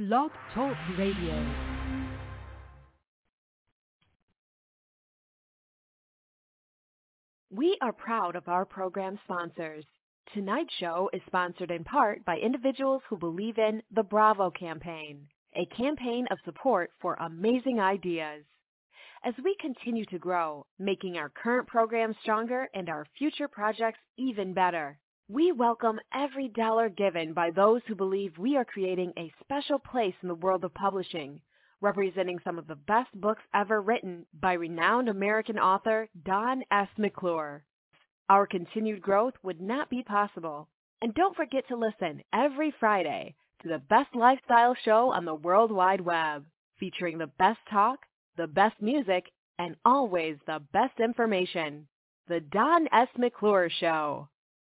Blog Talk Radio. We are proud of our program sponsors. Tonight's show is sponsored in part by individuals who believe in the Bravo campaign, a campaign of support for amazing ideas. As we continue to grow, making our current programs stronger and our future projects even better, we welcome every dollar given by those who believe we are creating a special place in the world of publishing, representing some of the best books ever written by renowned American author Don S. McClure. Our continued growth would not be possible. And don't forget to listen every Friday to the best lifestyle show on the World Wide Web, featuring the best talk, the best music, and always the best information. The Don S. McClure Show.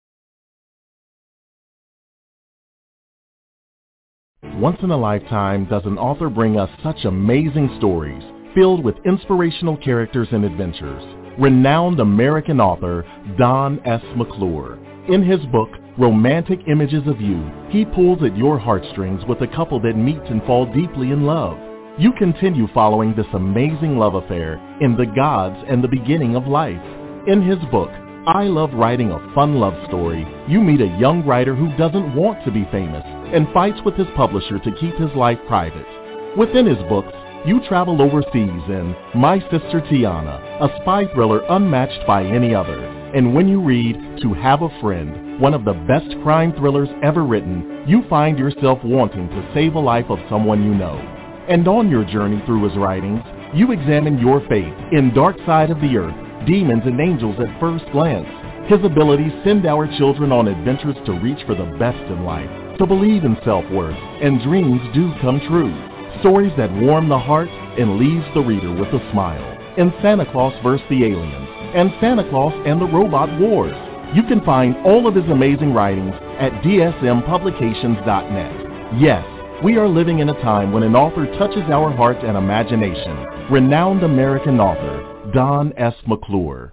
Once in a lifetime does an author bring us such amazing stories filled with inspirational characters and adventures. Renowned American author Don S. McClure. In his book, Romantic Images of You, he pulls at your heartstrings with a couple that meet and fall deeply in love. You continue following this amazing love affair in The Gods and the Beginning of Life. In his book, I Love Writing a Fun Love Story, you meet a young writer who doesn't want to be famous and fights with his publisher to keep his life private. Within his books, you travel overseas in My Sister Tiana, a spy thriller unmatched by any other. And when you read To Have a Friend, one of the best crime thrillers ever written, you find yourself wanting to save a life of someone you know. And on your journey through his writings, you examine your faith in Dark Side of the Earth, Demons and Angels at First Glance. His abilities send our children on adventures to reach for the best in life, to believe in self-worth, and dreams do come true. Stories that warm the heart and leaves the reader with a smile. In Santa Claus vs. the Aliens and Santa Claus and the Robot Wars. You can find all of his amazing writings at dsmpublications.net. Yes, we are living in a time when an author touches our heart and imagination. Renowned American author Don S. McClure.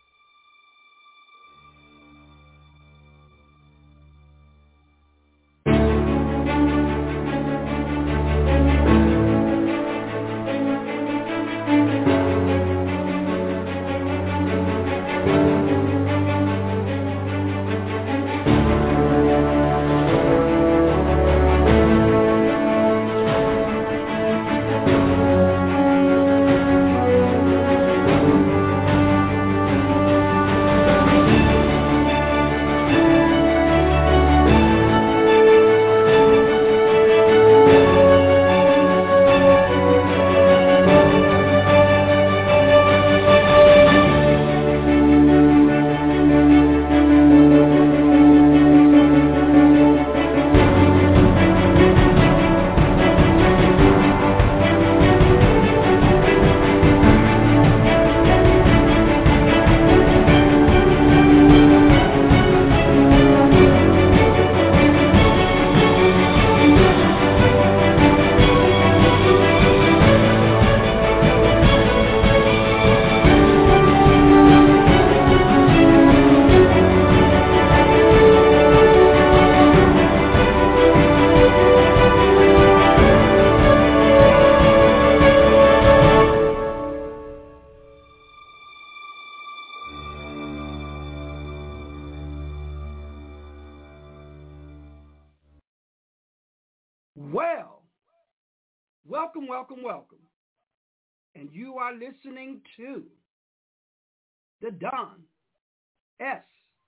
Well, welcome. And you are listening to the Don S.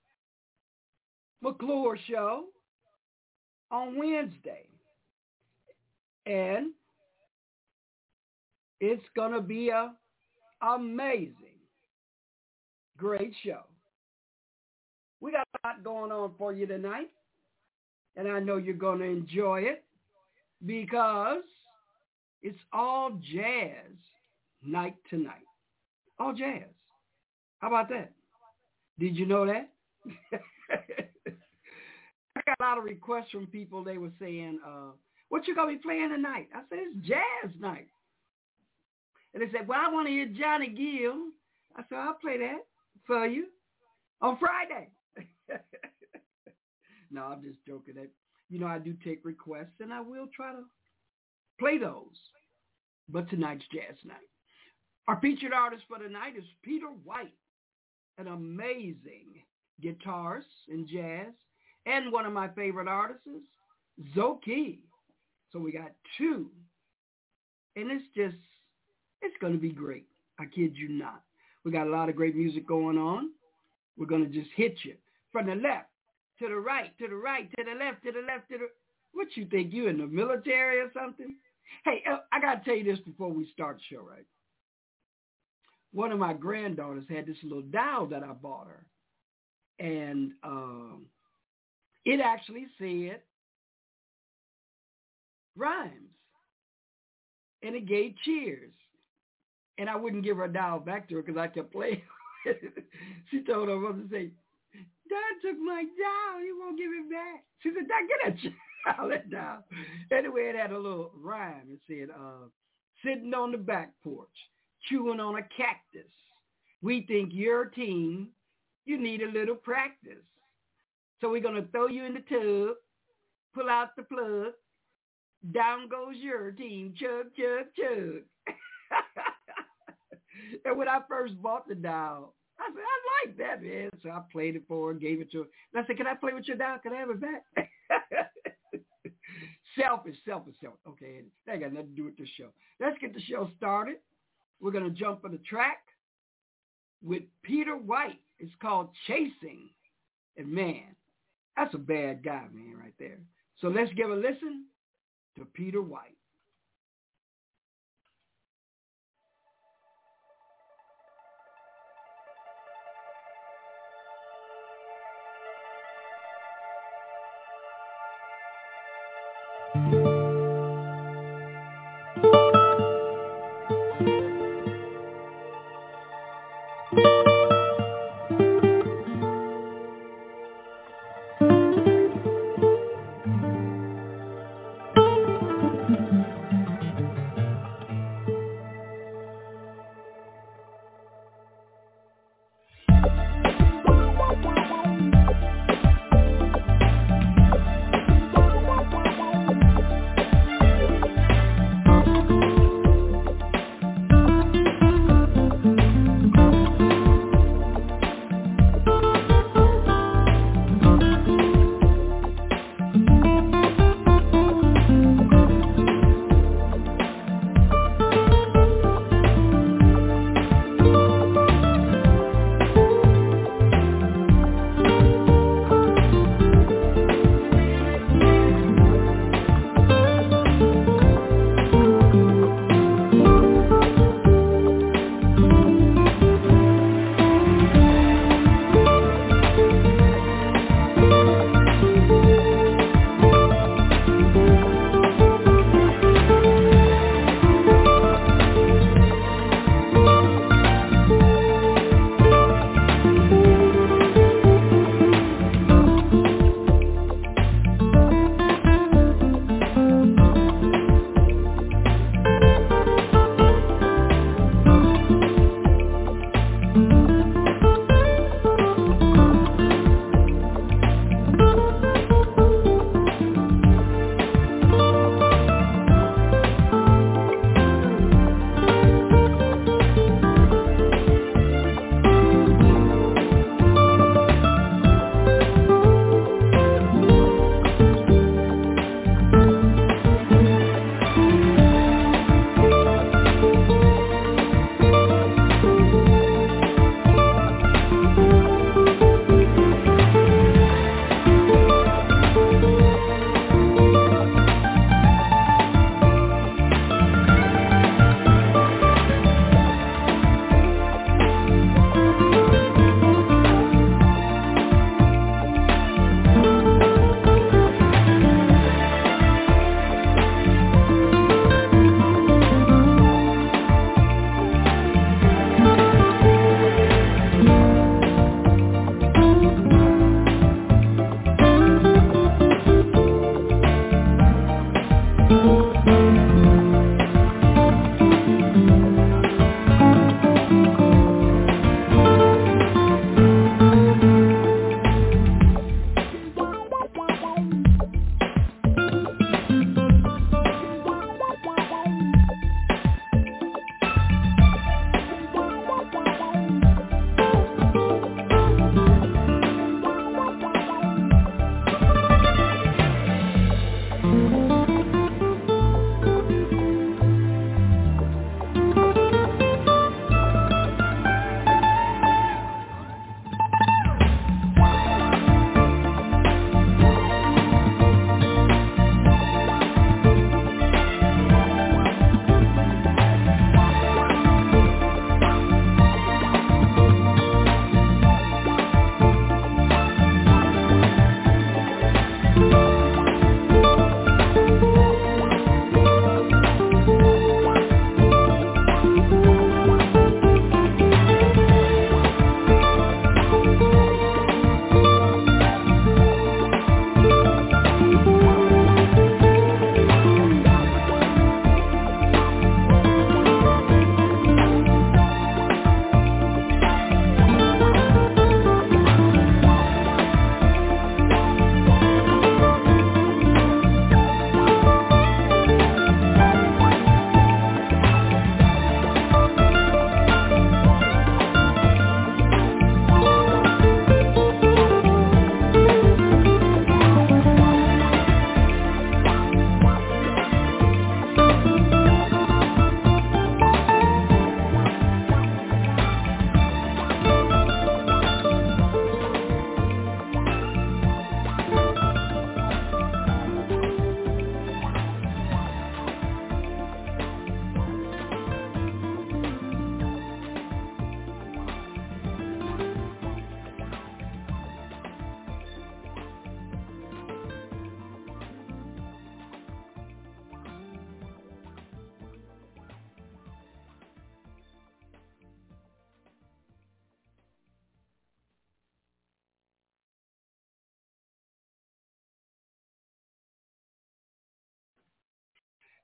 McClure Show on Wednesday. And it's going to be an amazing, great show. We got a lot going on for you tonight. And I know you're going to enjoy it, because it's all jazz night tonight. All jazz. How about that? Did you know that? I got a lot of requests from people. They were saying, what you going to be playing tonight? I said, it's jazz night. And they said, well, I want to hear Johnny Gill. I said, I'll play that for you on Friday. No, I'm just joking. I do take requests, and I will try to play those. But tonight's jazz night. Our featured artist for tonight is Peter White, an amazing guitarist in jazz, and one of my favorite artists, Zoe Key. So we got two, and it's going to be great. I kid you not. We got a lot of great music going on. We're going to just hit you from the left to the right, to the right, to the left, to the left, to the... What you think, you in the military or something? Hey, I got to tell you this before we start the show, right? One of my granddaughters had this little dial that I bought her. And it actually said rhymes. And it gave cheers. And I wouldn't give her a dial back to her because I kept playing. She told her mother, say, Dad took my dial. He won't give it back. She said, Dad, get that dial. Anyway, it had a little rhyme. It said, sitting on the back porch, chewing on a cactus. We think your team, you need a little practice. So we're going to throw you in the tub, pull out the plug, down goes your team, chug, chug, chug. And when I first bought the dial, I said, I like that, man. So I played it for her, gave it to her. And I said, can I play with your dial? Can I have it back? Selfish. Okay, that got nothing to do with the show. Let's get the show started. We're going to jump on the track with Peter White. It's called Chasing. And man, that's a bad guy, man, right there. So let's give a listen to Peter White.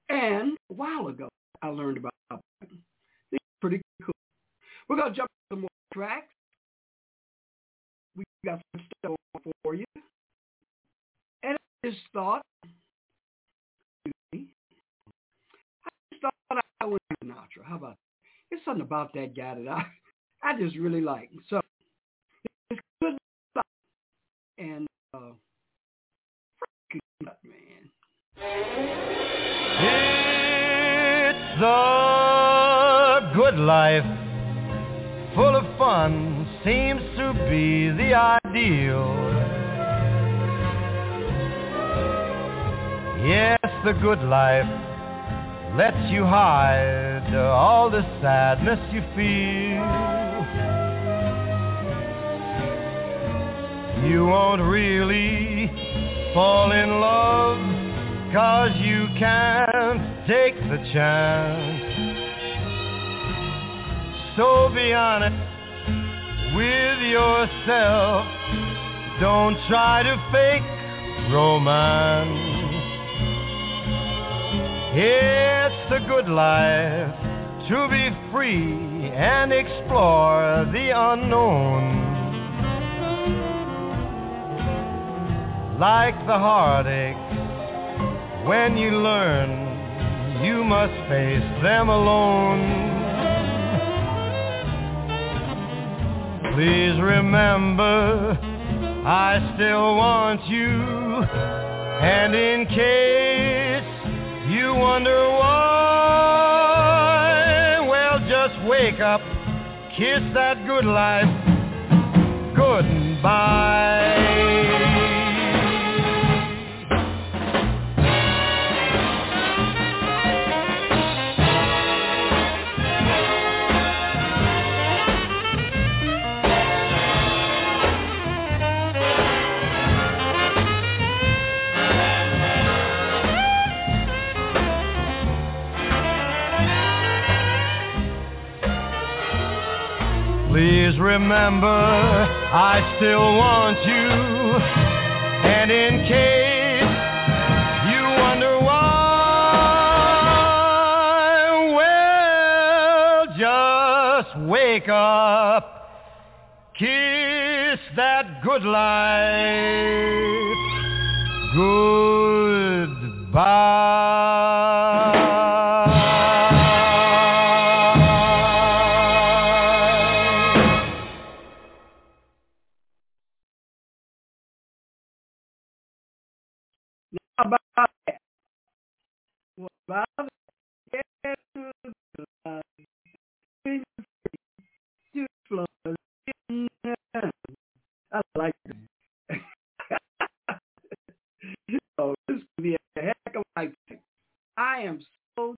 And a while ago, I learned about it. It's pretty cool. We're going to jump to some more tracks. We got some stuff for you. And I just thought, I went to Sinatra. How about that? There's something about that guy that I just really like. So, it's good stuff. And, man. It's the good life, full of fun, seems to be the ideal. Yes, the good life lets you hide all the sadness you feel. You won't really fall in love 'cause you can't take the chance. So be honest with yourself. Don't try to fake romance. It's the good life to be free and explore the unknown. Like the heartache, when you learn you must face them alone. Please remember, I still want you, and in case you wonder why, well, just wake up, kiss that good life goodbye. Please remember, I still want you, and in case you wonder why, well, just wake up, kiss that good life goodbye. About that. What about it? I like it. So this is going to be a heck of a life. I am so...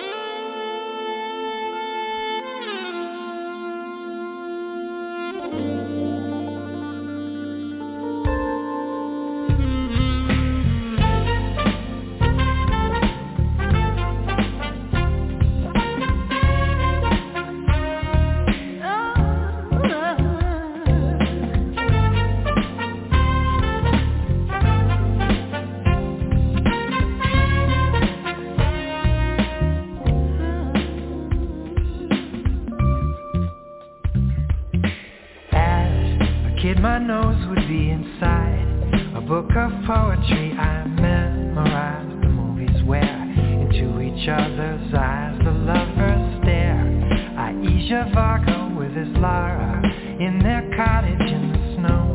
My nose would be inside a book of poetry. I memorized the movies where into each other's eyes the lovers stare. Aisha Varga with his Lara in their cottage in the snow.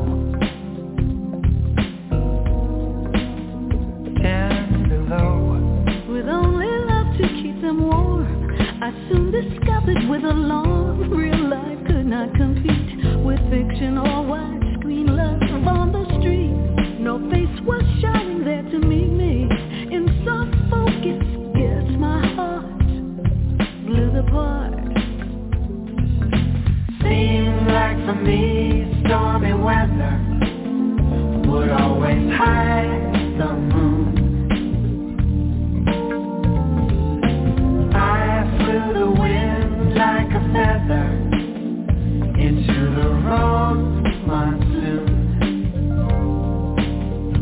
Down below, with only love to keep them warm, I soon discovered with alarm real life could not compete with fiction or widescreen love on the street. No face was shining there to meet me. In soft focus, yes, my heart blew apart. Seemed like for me, stormy weather would always hide the moon. I flew the wind like a feather into the wrong monsoon.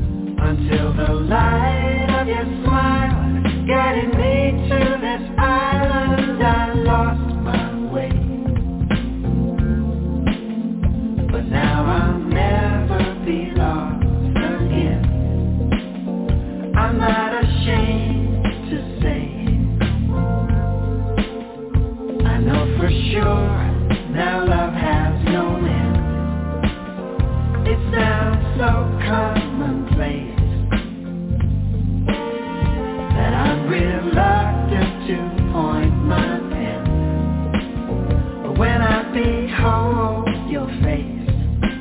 to point my pen. But when I behold your face,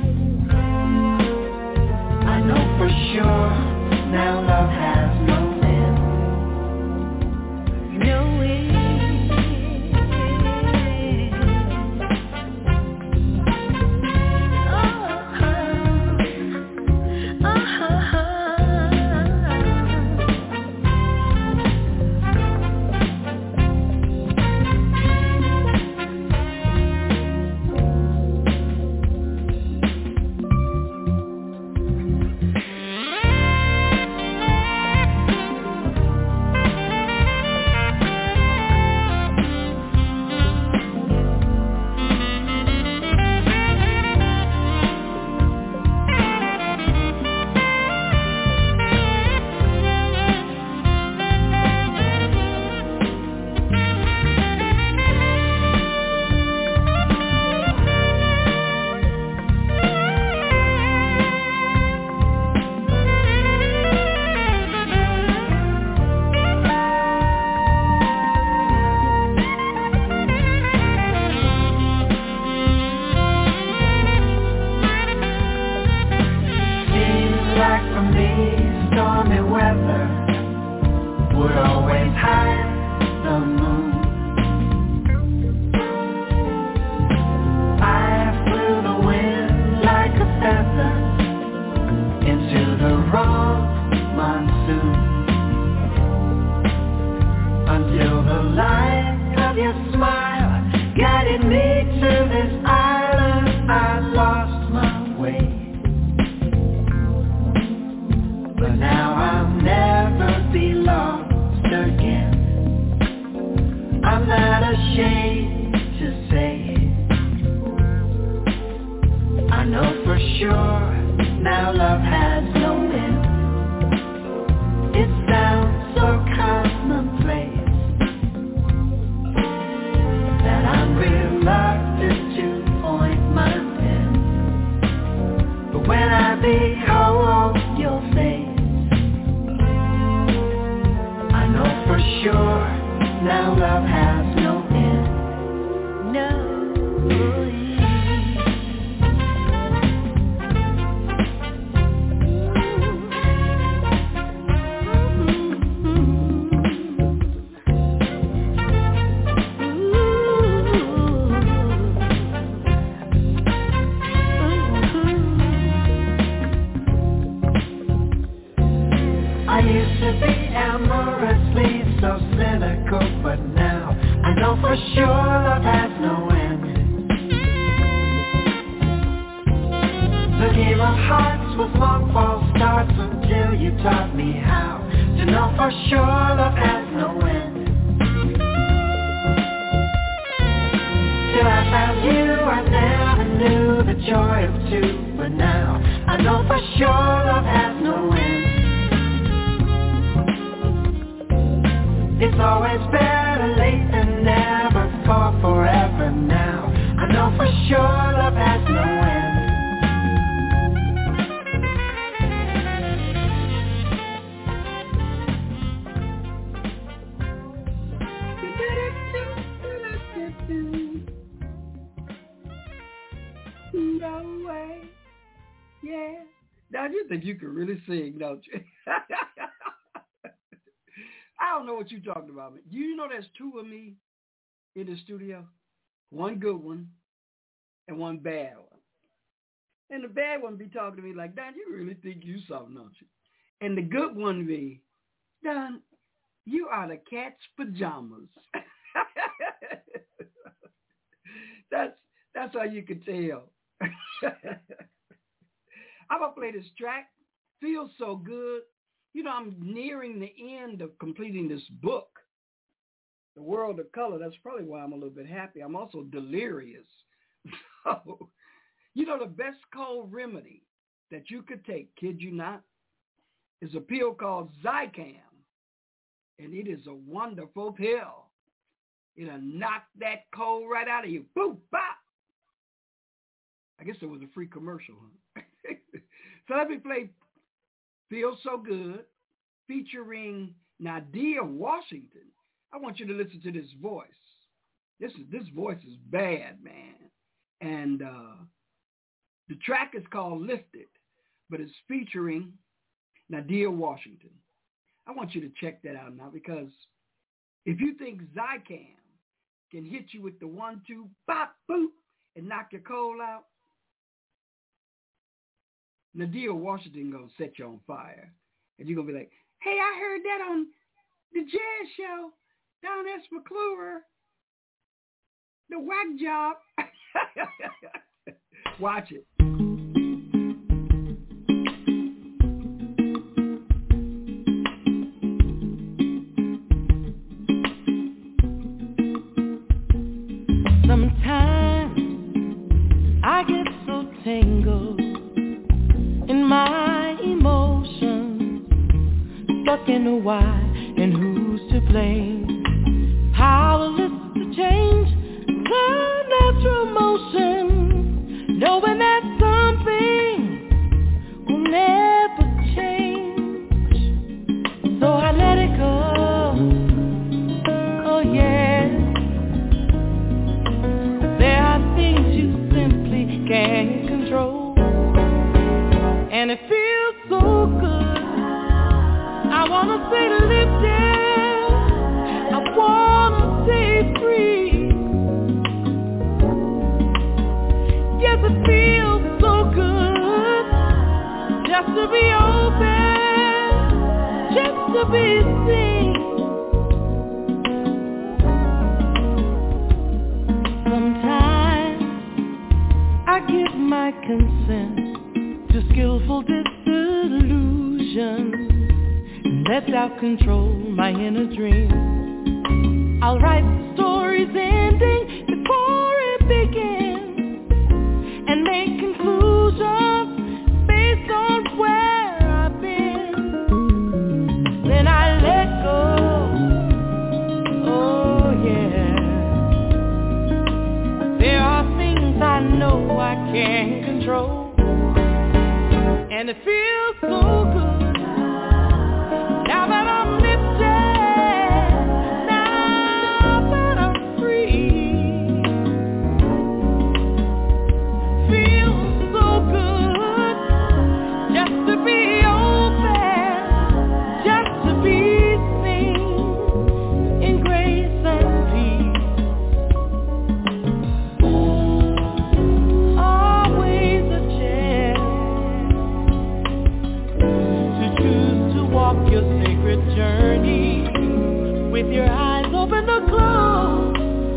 I know for sure now love has no end. No end. You can really sing, don't you? I don't know what you're talking about. But you know there's two of me in the studio? One good one and one bad one. And the bad one be talking to me like, Don, you really think you something, don't you? And the good one be, Don, you are the cat's pajamas. That's how you can tell. I'm going to play this track. Feels so good. You know, I'm nearing the end of completing this book, The World of Color. That's probably why I'm a little bit happy. I'm also delirious. So, you know, the best cold remedy that you could take, kid you not, is a pill called Zicam. And it is a wonderful pill. It'll knock that cold right out of you. Boom, bop. I guess there was a free commercial, huh? So let me play Feels So Good featuring Nadia Washington. I want you to listen to this voice. This voice is bad, man. And the track is called Lifted, but it's featuring Nadia Washington. I want you to check that out now, because if you think Zycam can hit you with the 1-2, bop, boop, and knock your cold out, Nadia Washington gonna set you on fire. And you're gonna be like, hey, I heard that on the jazz show, Don S. McClure, the whack job. Watch it. Sometimes I get so tangled in my emotions, stuck in a why and who's to blame, powerless to change the natural motion, knowing that something will never change. So I let it go. Oh yeah, there are things you simply can't control, and it feels so good. I wanna stay lifted, I wanna stay free. Yes, it feels so good just to be open, just to be seen. Sometimes I give my consent to skillful disillusion, let doubt control my inner dream. I'll write the story's ending before it begins, and make conclusions based on where I've been. Then I let go. Oh yeah, there are things I know I can't control, and it feels so good. Now that I'm lifted, now that I'm free, feels so good just to be open, just to be seen in grace and peace. Always a chance to choose to walk your sacred journey with your eyes open or closed.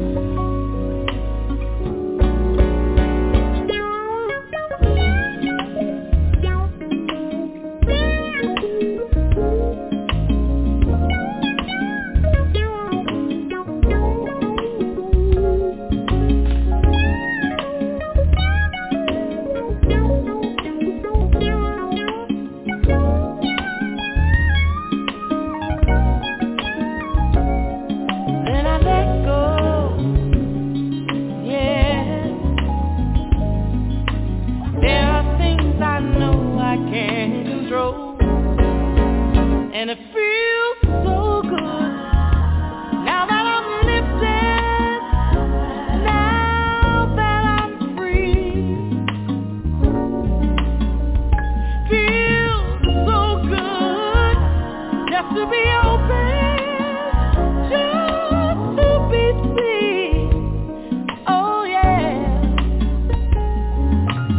Then I let go. Yeah, there are things I know I can't control, and it feels so good. Now that I'm lifted, now that I'm free, feels so good just to be open, just to be seen. Oh yeah,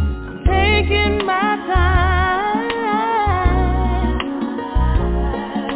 taking my time,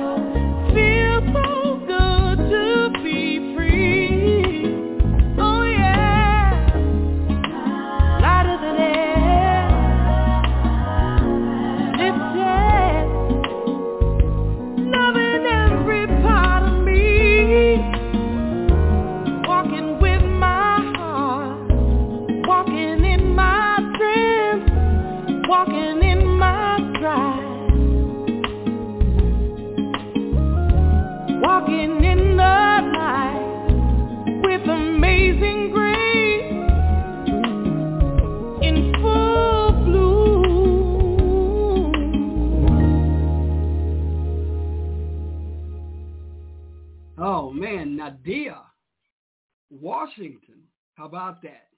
and Nadia Washington. How about that?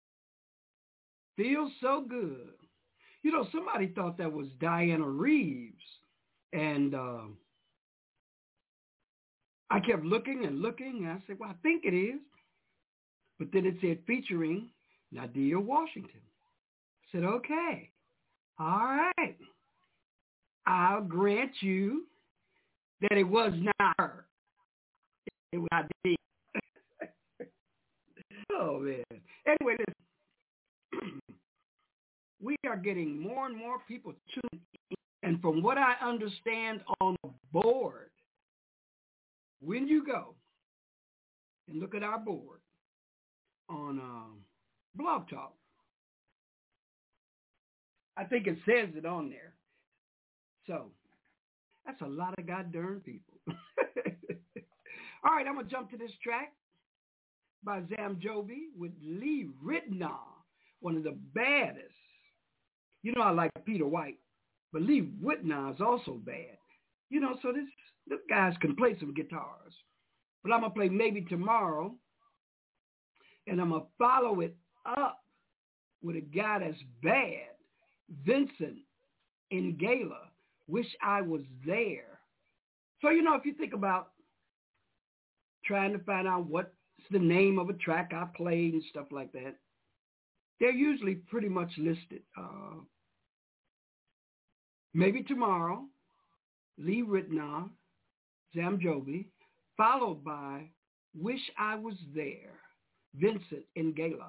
Feels so good. You know, somebody thought that was Diana Reeves. And I kept looking and looking. And I said, well, I think it is. But then it said featuring Nadia Washington. I said, okay. All right. I'll grant you that it was not her. It was Nadia. Oh, man. Anyway, listen. We are getting more and more people tuned in. And from what I understand on the board, when you go and look at our board on Blog Talk, I think it says it on there. So that's a lot of goddamn people. All right, I'm going to jump to this track by Zamjobi with Lee Ritenour, one of the baddest. You know I like Peter White, but Lee Ritenour is also bad. You know, so this guys can play some guitars. But I'm going to play Maybe Tomorrow, and I'm going to follow it up with a guy that's bad, Vincent Ingela, Wish I Was There. So, you know, if you think about trying to find out what's the name of a track I played and stuff like that, they're usually pretty much listed. Maybe Tomorrow, Lee Ritenour, Zamjobi, followed by Wish I Was There, Vincent Ingela.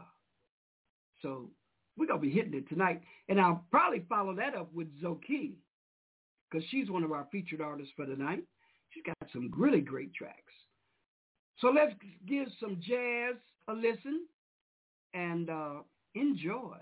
So we're going to be hitting it tonight. And I'll probably follow that up with Zoki, because she's one of our featured artists for tonight. She's got some really great tracks. So let's give some jazz a listen and enjoy.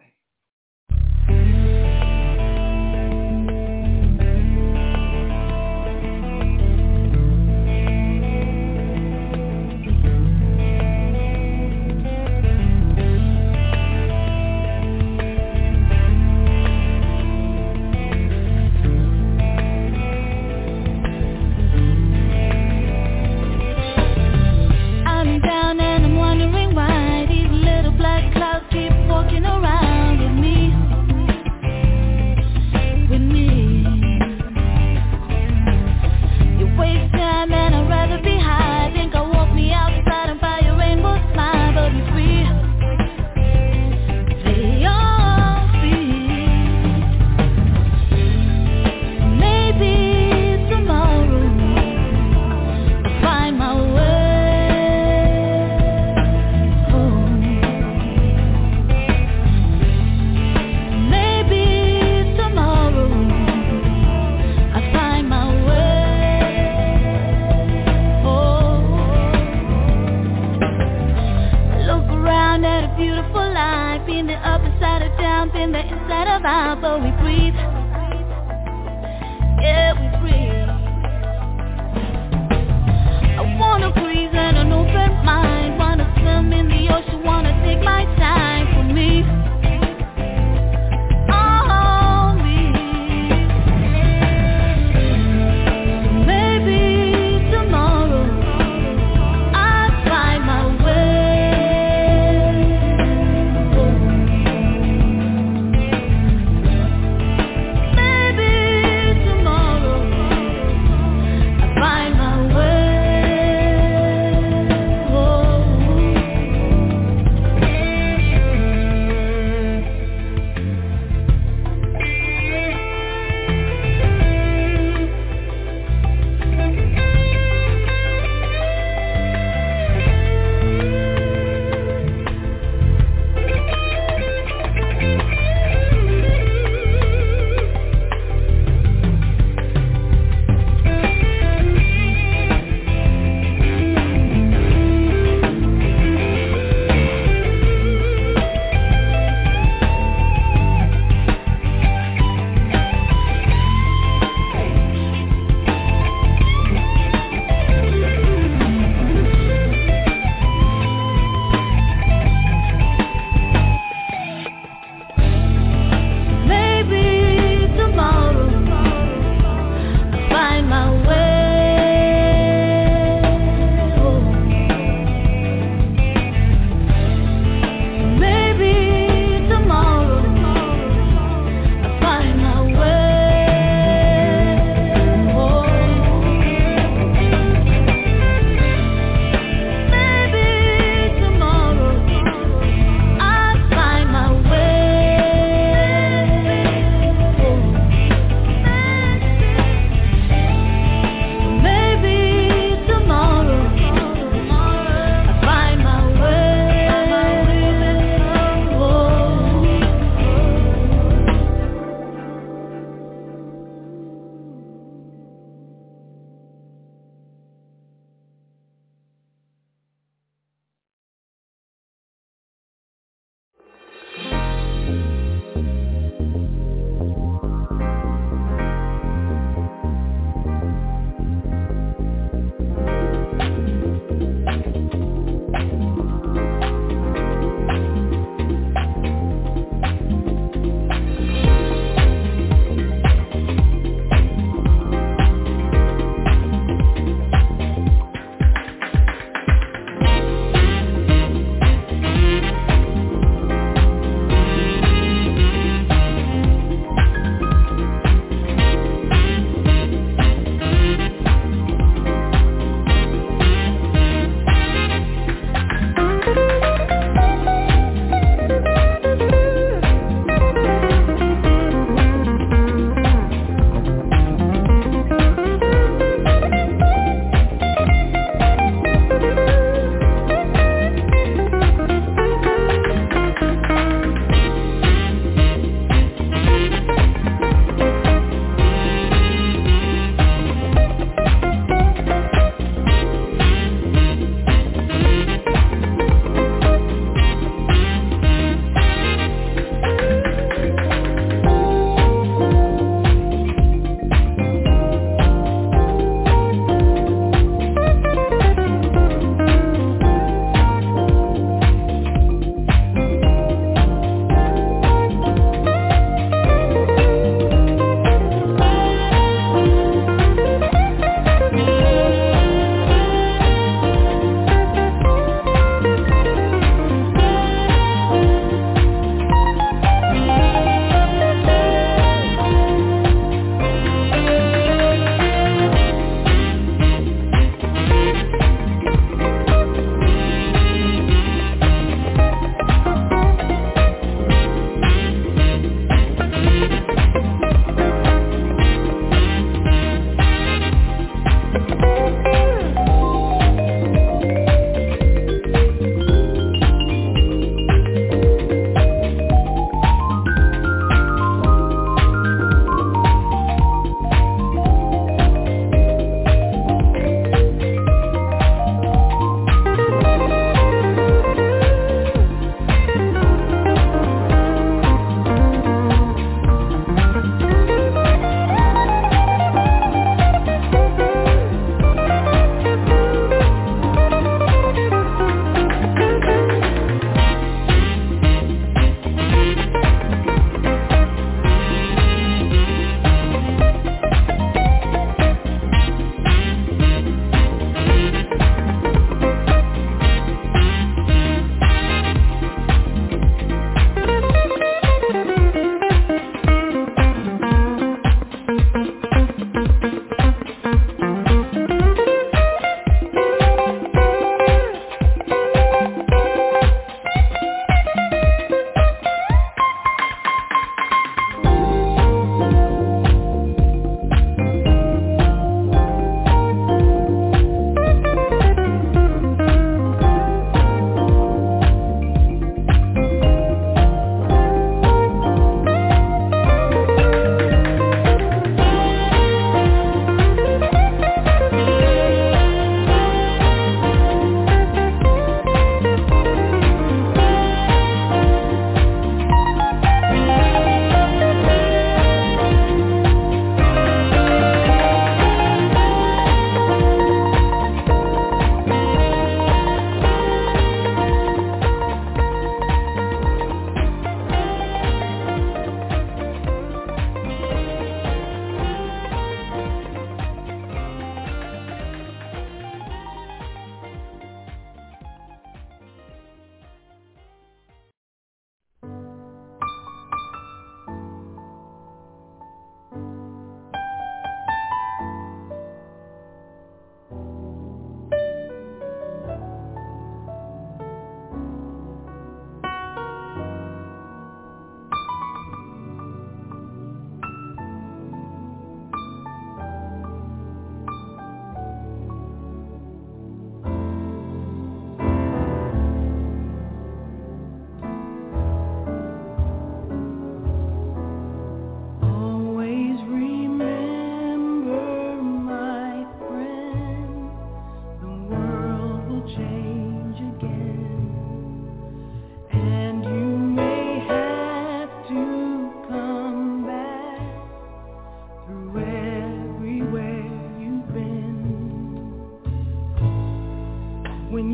Find my way.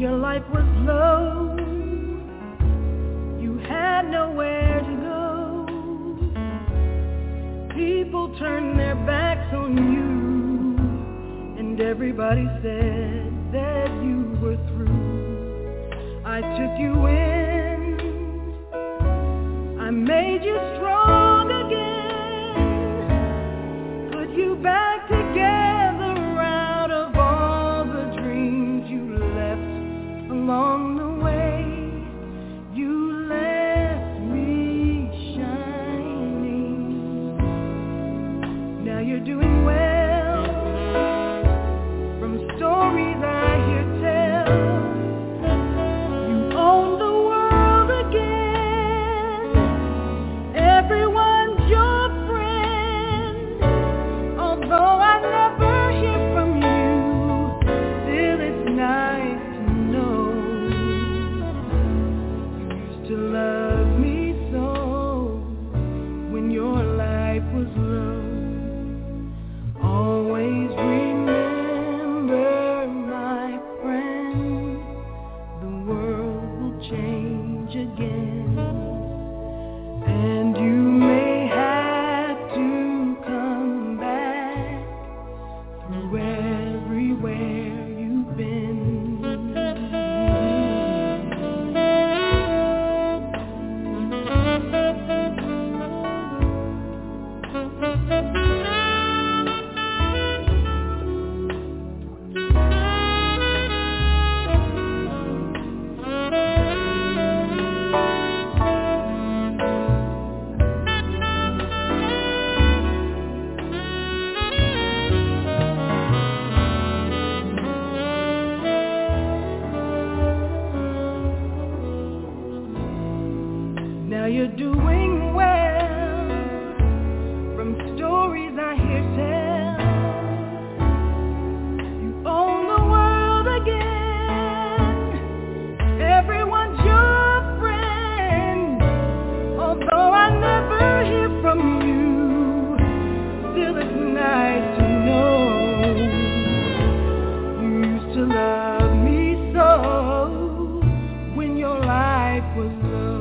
your life was low, you had nowhere to go. People turned their backs on you, and everybody said that you were through. I took you in, I made you strong again, put you back together out of all the dreams you left along the way. You left me shining. Now you're doing well, from stories I hear tell. You own the world again, everyone's your friend. Although I never hear from you, still it's nice to know you used to love me so when your life was low. Always remember, my friend, the world will change again, and you may have to come back through everywhere you've been. Now you're doing well, from stories I hear tell. You own the world again, everyone's your friend. Although I never hear from you, still it's nice to know you used to love me so when your life was low.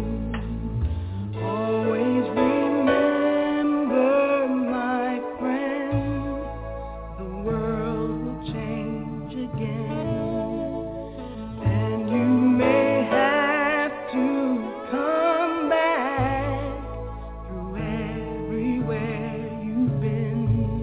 Always remember, my friend, the world will change again, and you may have to come back through everywhere you've been.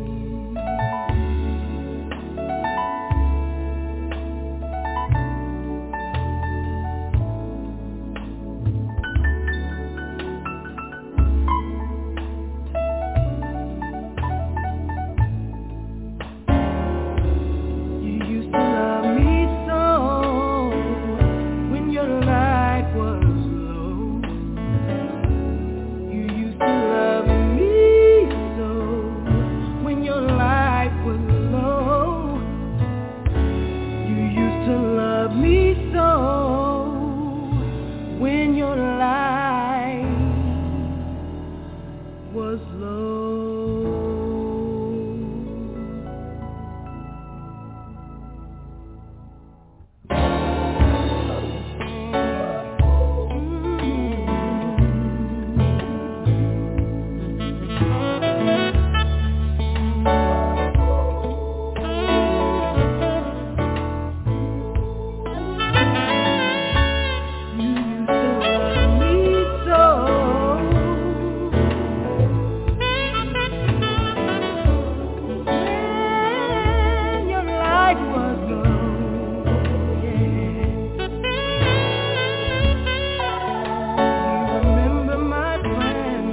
You used to love me so when your life was low. You used to love me so when your life was low. You used to love me so when your life was low. You used to love me so when your life was low. Yeah. You remember, my friend.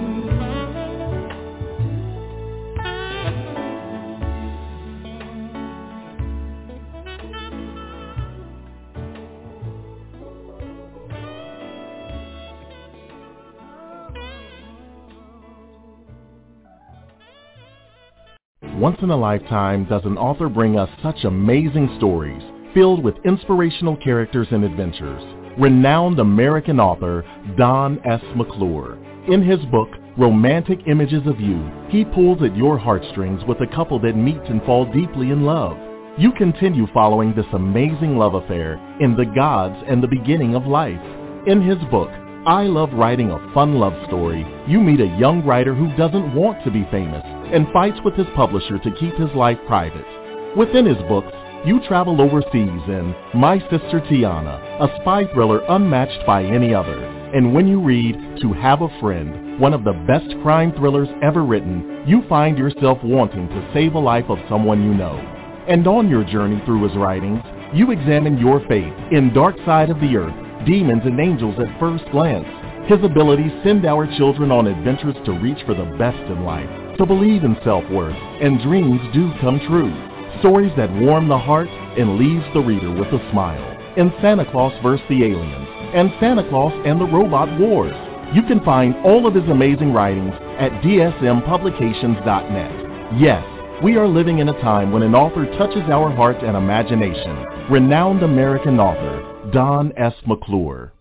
Once in a lifetime does an author bring us such amazing stories filled with inspirational characters and adventures. Renowned American author Don S. McClure. In his book, Romantic Images of You, he pulls at your heartstrings with a couple that meet and fall deeply in love. you continue following this amazing love affair in The Gods and the Beginning of Life. In his book, I Love Writing a Fun Love Story, you meet a young writer who doesn't want to be famous and fights with his publisher to keep his life private. Within his books, you travel overseas in My Sister Tiana, a spy thriller unmatched by any other. And when you read To Have a Friend, one of the best crime thrillers ever written, you find yourself wanting to save a life of someone you know. And on your journey through his writings, you examine your faith in Dark Side of the Earth, Demons and Angels at First Glance. His abilities send our children on adventures to reach for the best in life, to believe in self-worth, and dreams do come true. Stories that warm the heart and leaves the reader with a smile. In Santa Claus vs. the Aliens and Santa Claus and the Robot Wars. You can find all of his amazing writings at dsmpublications.net. Yes, we are living in a time when an author touches our heart and imagination. Renowned American author, Don S. McClure.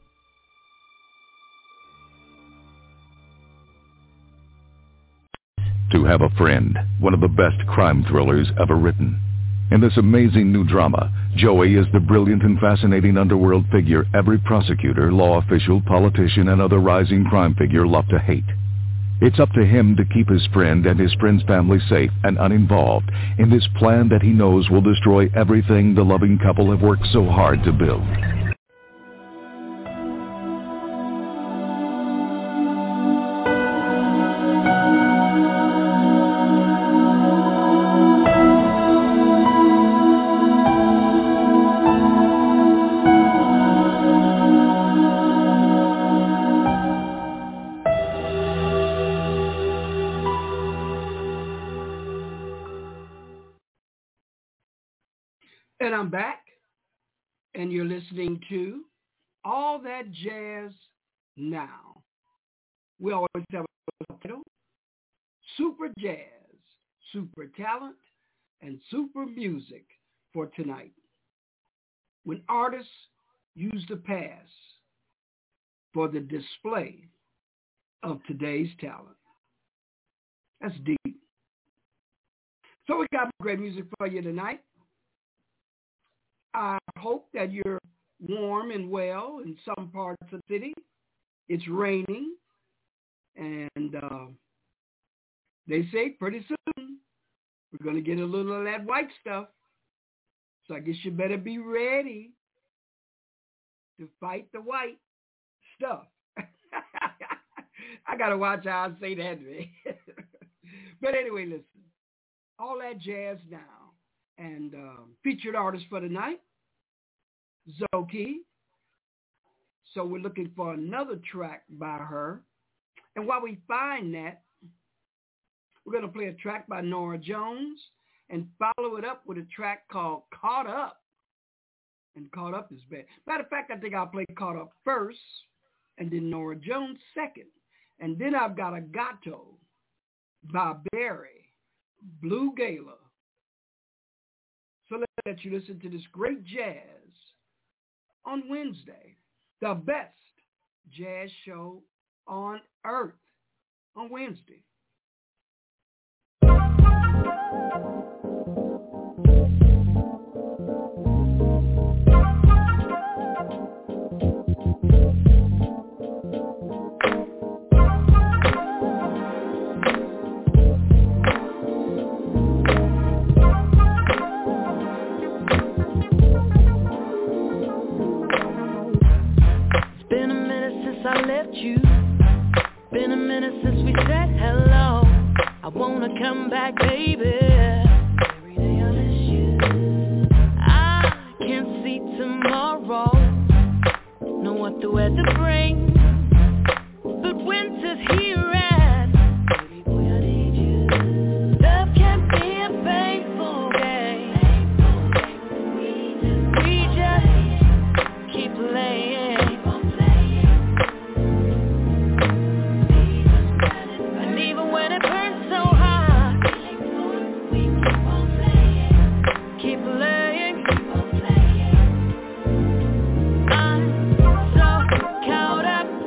To Have a Friend, one of the best crime thrillers ever written. In this amazing new drama, Joey is the brilliant and fascinating underworld figure every prosecutor, law official, politician, and other rising crime figure love to hate. It's up to him to keep his friend and his friend's family safe and uninvolved in this plan that he knows will destroy everything the loving couple have worked so hard to build. And I'm back, and you're listening to All That Jazz Now. We always have a title: Super Jazz, Super Talent, and Super Music for tonight. When artists use the past for the display of today's talent. That's deep. So we got great music for you tonight. I hope that you're warm and well in some parts of the city. It's raining, and they say pretty soon we're going to get a little of that white stuff. So I guess you better be ready to fight the white stuff. I got to watch how I say that. But anyway, listen. All That Jazz Now. And featured artist for tonight, Zoki. So we're looking for another track by her. And while we find that, we're going to play a track by Norah Jones and follow it up with a track called Caught Up. And Caught Up is bad. Matter of fact, I think I'll play Caught Up first, and then Norah Jones second. And then I've got a Gato by Barry Blue Gala. So let's let you listen to this great jazz on Wednesday, the best jazz show on earth on Wednesday. I left you. Been a minute since we said hello. I wanna come back, baby. Every day I miss you. I can't see tomorrow. Know what the weather brings, but winter's here and baby boy I need you. Love can be a painful game. We just keep playing. Caught up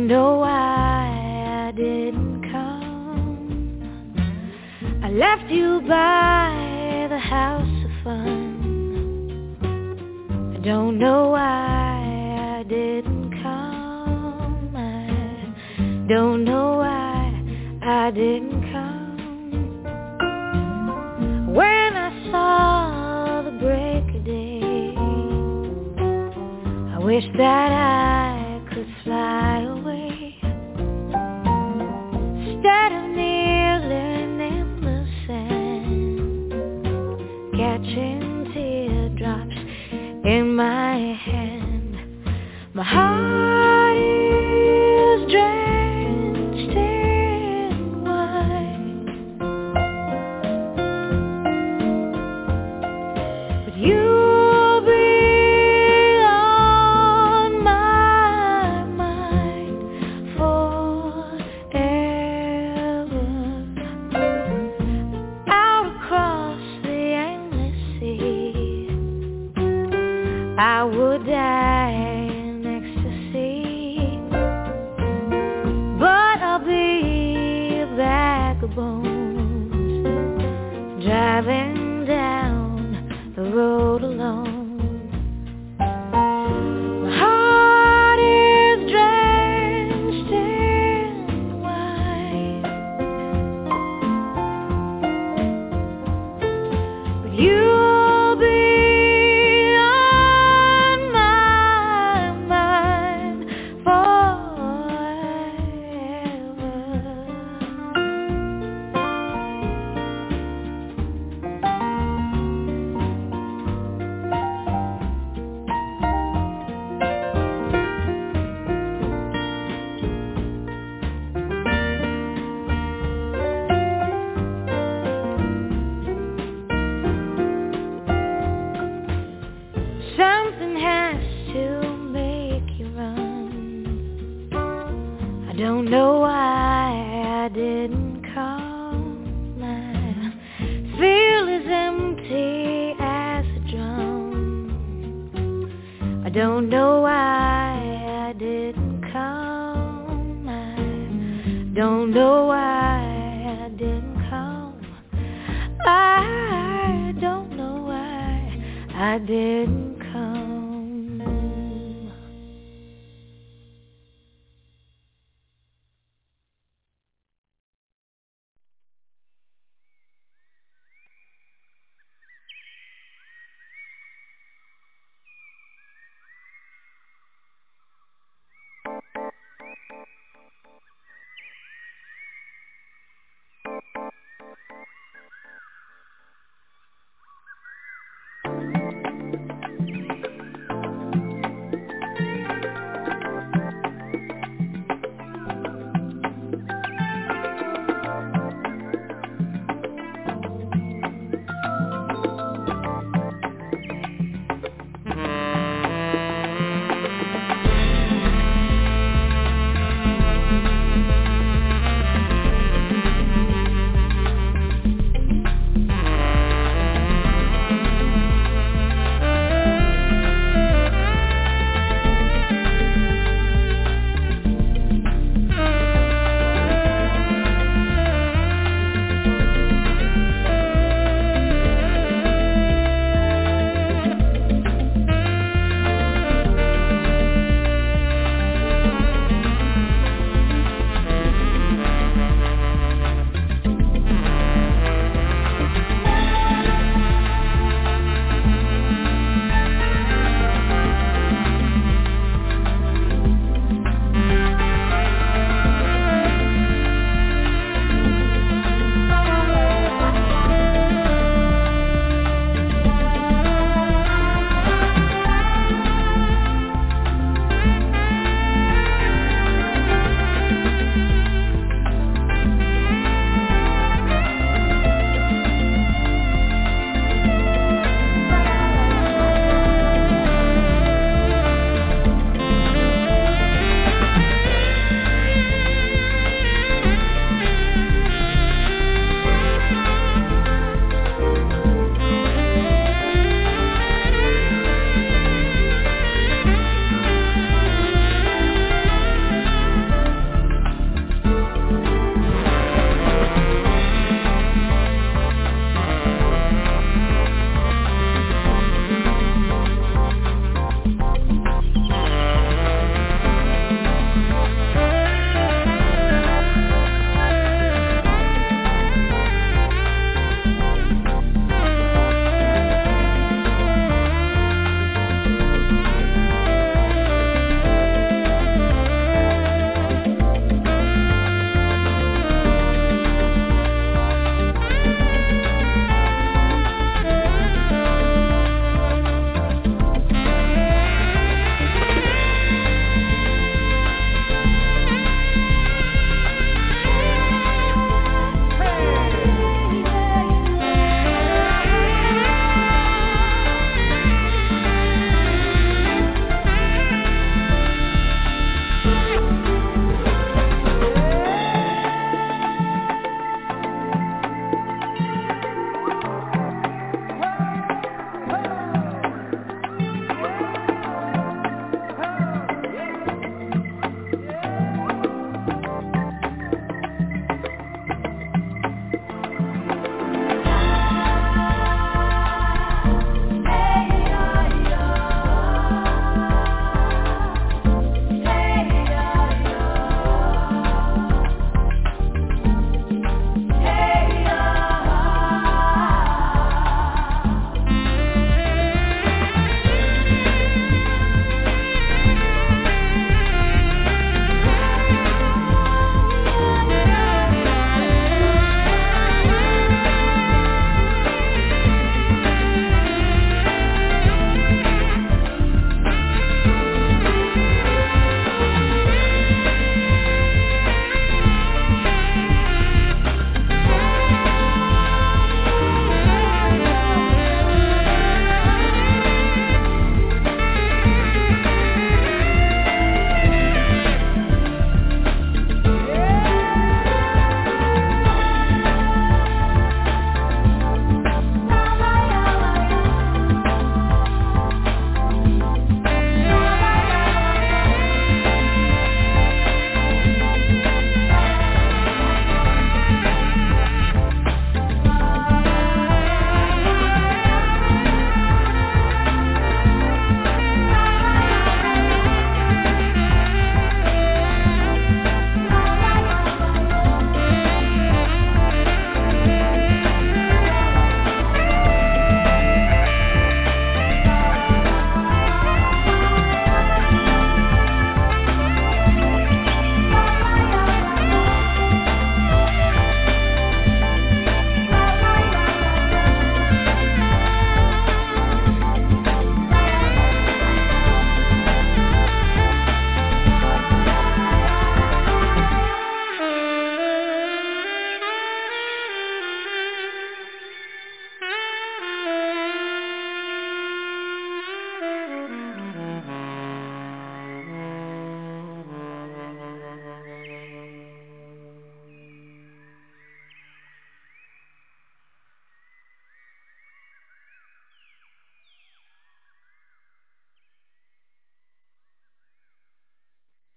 know why I didn't come. I left you by the house of fun. I don't know why I didn't come. I don't know why I didn't come. When I saw the break of day, I wish that I could fly away instead of kneeling in the sand, catching teardrops in my hand. My heart is drenched in wine, but you'll be on my mind forever. Out across the endless sea, I would die in ecstasy, but I'll be a bag of bones, driving down the road alone. My heart is drenched in wine, but you'll be on my mind forever. Something has to make you run. I don't know why I didn't come. I feel as empty as a drum. I don't know why I didn't come. I don't know why I didn't come. I don't know why I didn't come.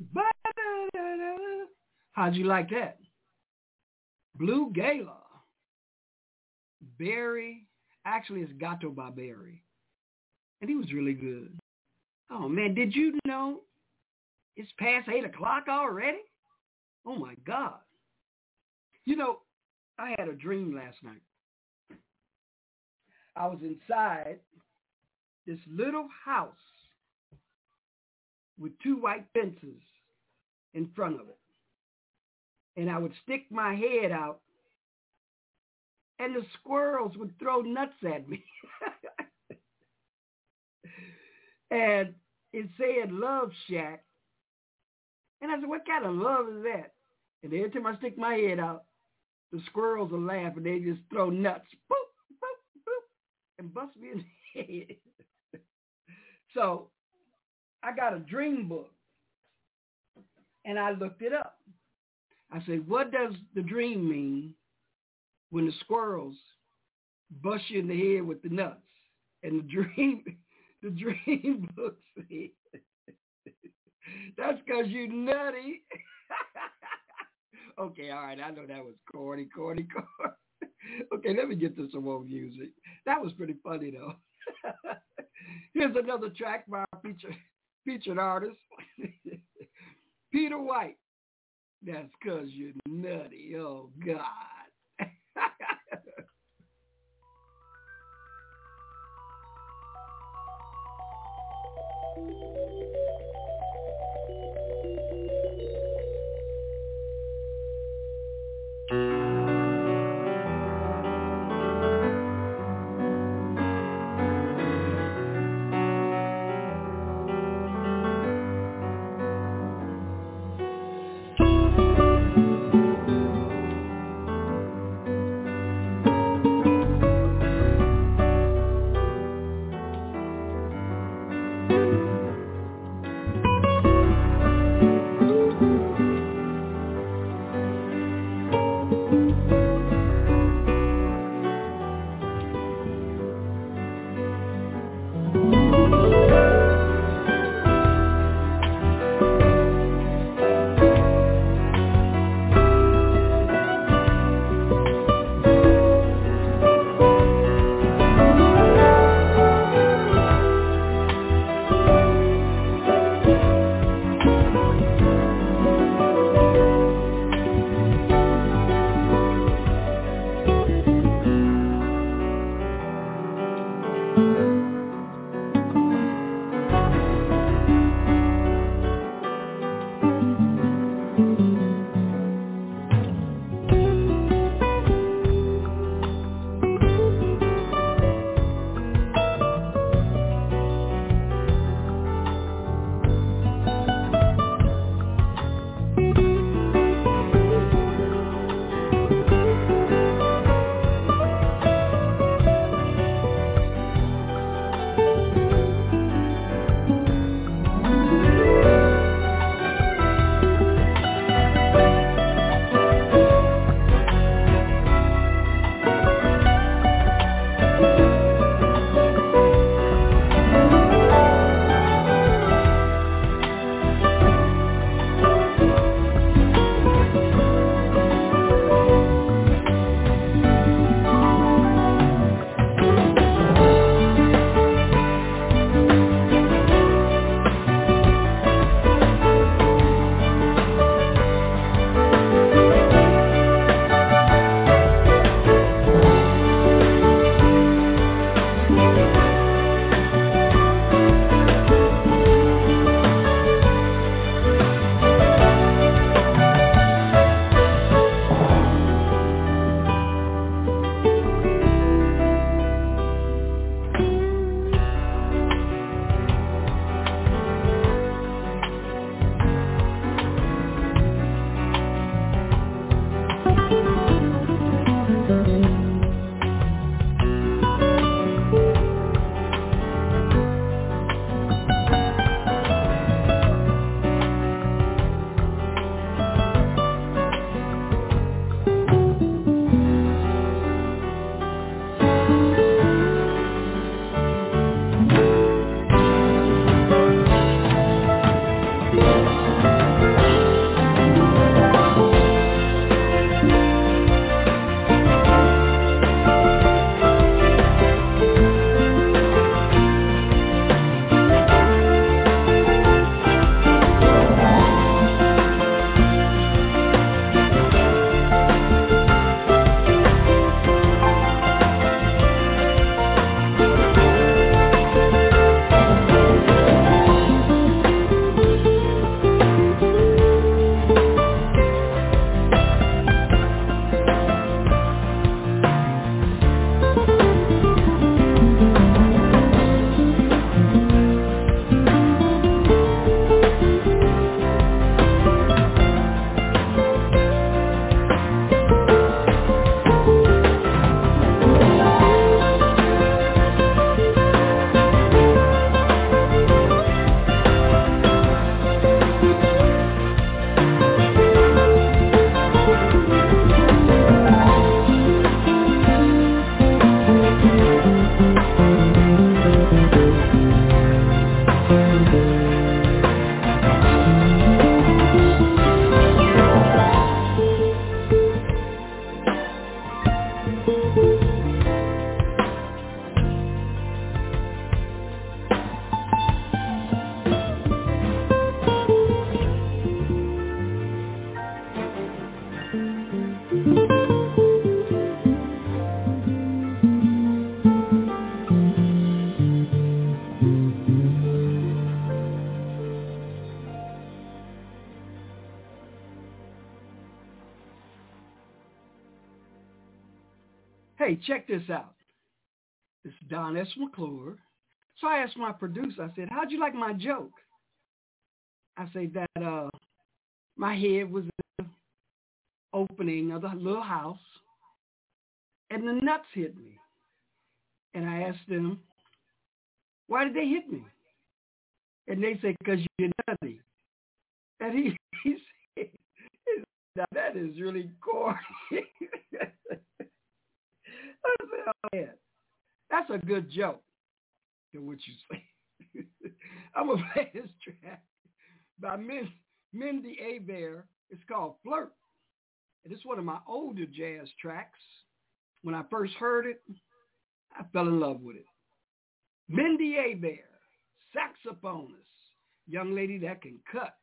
How'd you like that? Blue Gala. Barry. Actually, it's Gato by Barry. And he was really good. Oh, man, did you know it's past 8 o'clock already? Oh, my God. You know, I had a dream last night. I was inside this little house with 2 white fences in front of it. And I would stick my head out, and the squirrels would throw nuts at me. And it said Love Shack. And I said, what kind of love is that? And every time I stick my head out, the squirrels will laugh, and they just throw nuts. Boop, boop, boop, and bust me in the head. So I got a dream book, and I looked it up. I said, what does the dream mean when the squirrels bust you in the head with the nuts? And the dream book said, that's because you nutty. Okay, all right, I know that was corny. Okay, let me get to some more music. That was pretty funny, though. Here's another track by our featured artist, Peter White. That's because you're nutty. Oh, God. hey, check this out. It's Don S. McClure. So I asked my producer, I said, how'd you like my joke? I said that my head was in the opening of the little house and the nuts hit me. And I asked them, why did they hit me? And they said, because you're nutty. And he said, now that is really corny. I said, oh, man, that's a good joke. To what you say. I'm going to play this track by Mindy Abair. It's called Flirt. And it's one of my older jazz tracks. When I first heard it, I fell in love with it. Mindy Abair, saxophonist, young lady that can cut.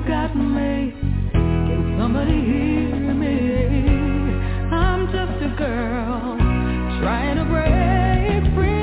you've got me. Can somebody hear me? I'm just a girl trying to break free.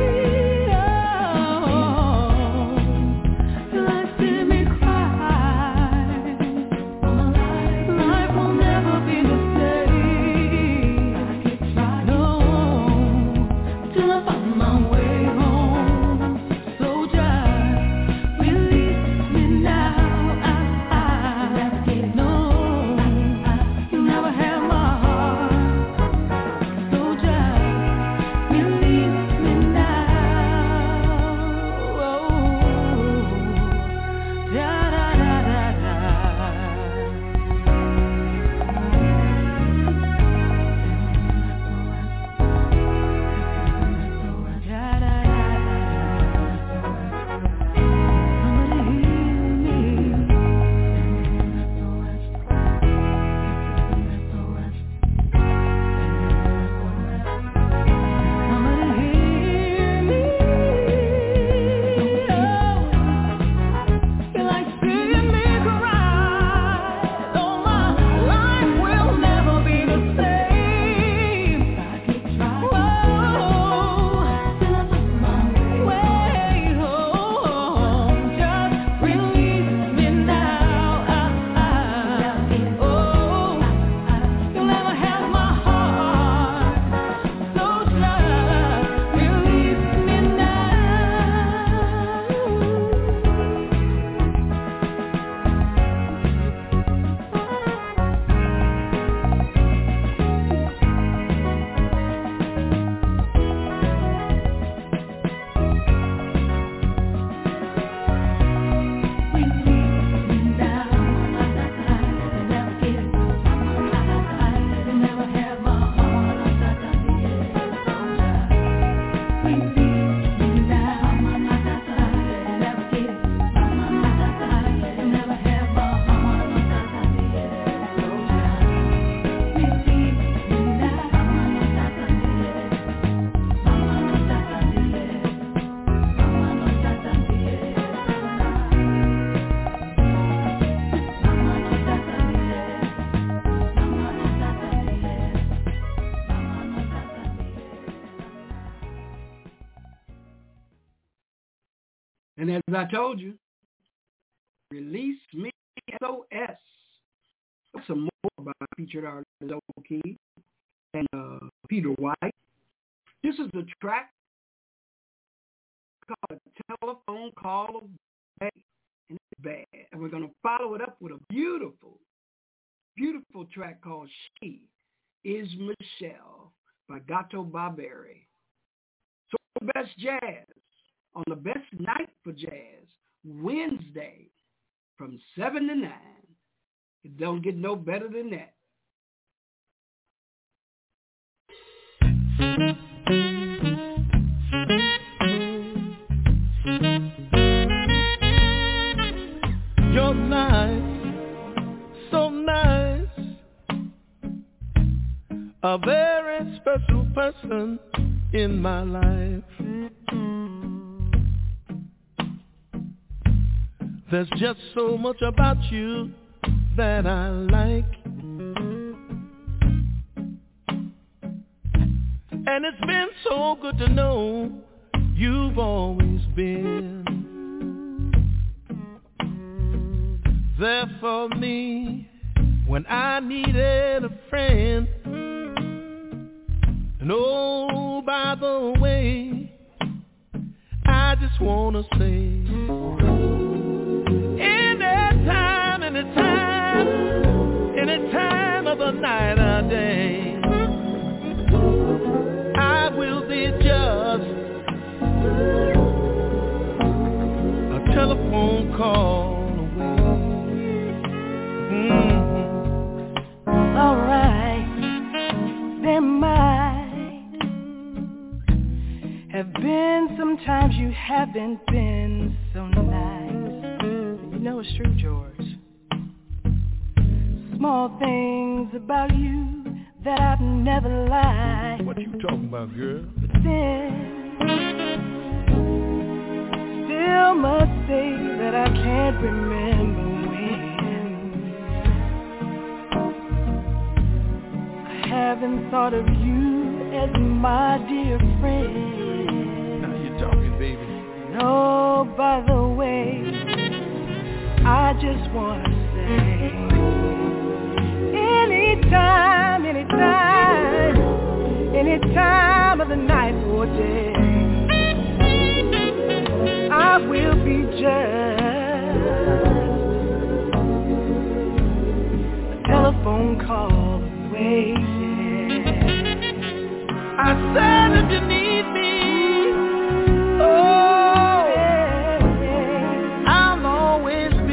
And as I told you, Release Me SOS. Some more about featured artists Oki and Peter White. This is the track called A Telephone Call Away, and it's bad. And we're going to follow it up with a beautiful, beautiful track called She Is Michelle by Gato Barberi. So the best jazz on the best night for jazz, Wednesday from 7 to 9. It don't get no better than that. You're nice, so nice, a very special person in my life. There's just so much about you that I like, and it's been so good to know you've always been there for me when I needed a friend. And oh, by the way, I just wanna say, any time of the night or day, I will be just a telephone call away. Mm-hmm. All right, there might have been some times you haven't been so nice. You know it's true, George. Small things about you that I've never liked. What you talking about, girl? But then, still must say that I can't remember when haven't thought of you as my dear friend. Now you're talking, baby. No, by the way, I just want to say, anytime, any time of the night or day, I will be just a telephone call away. I said if you need me, oh, I'll always be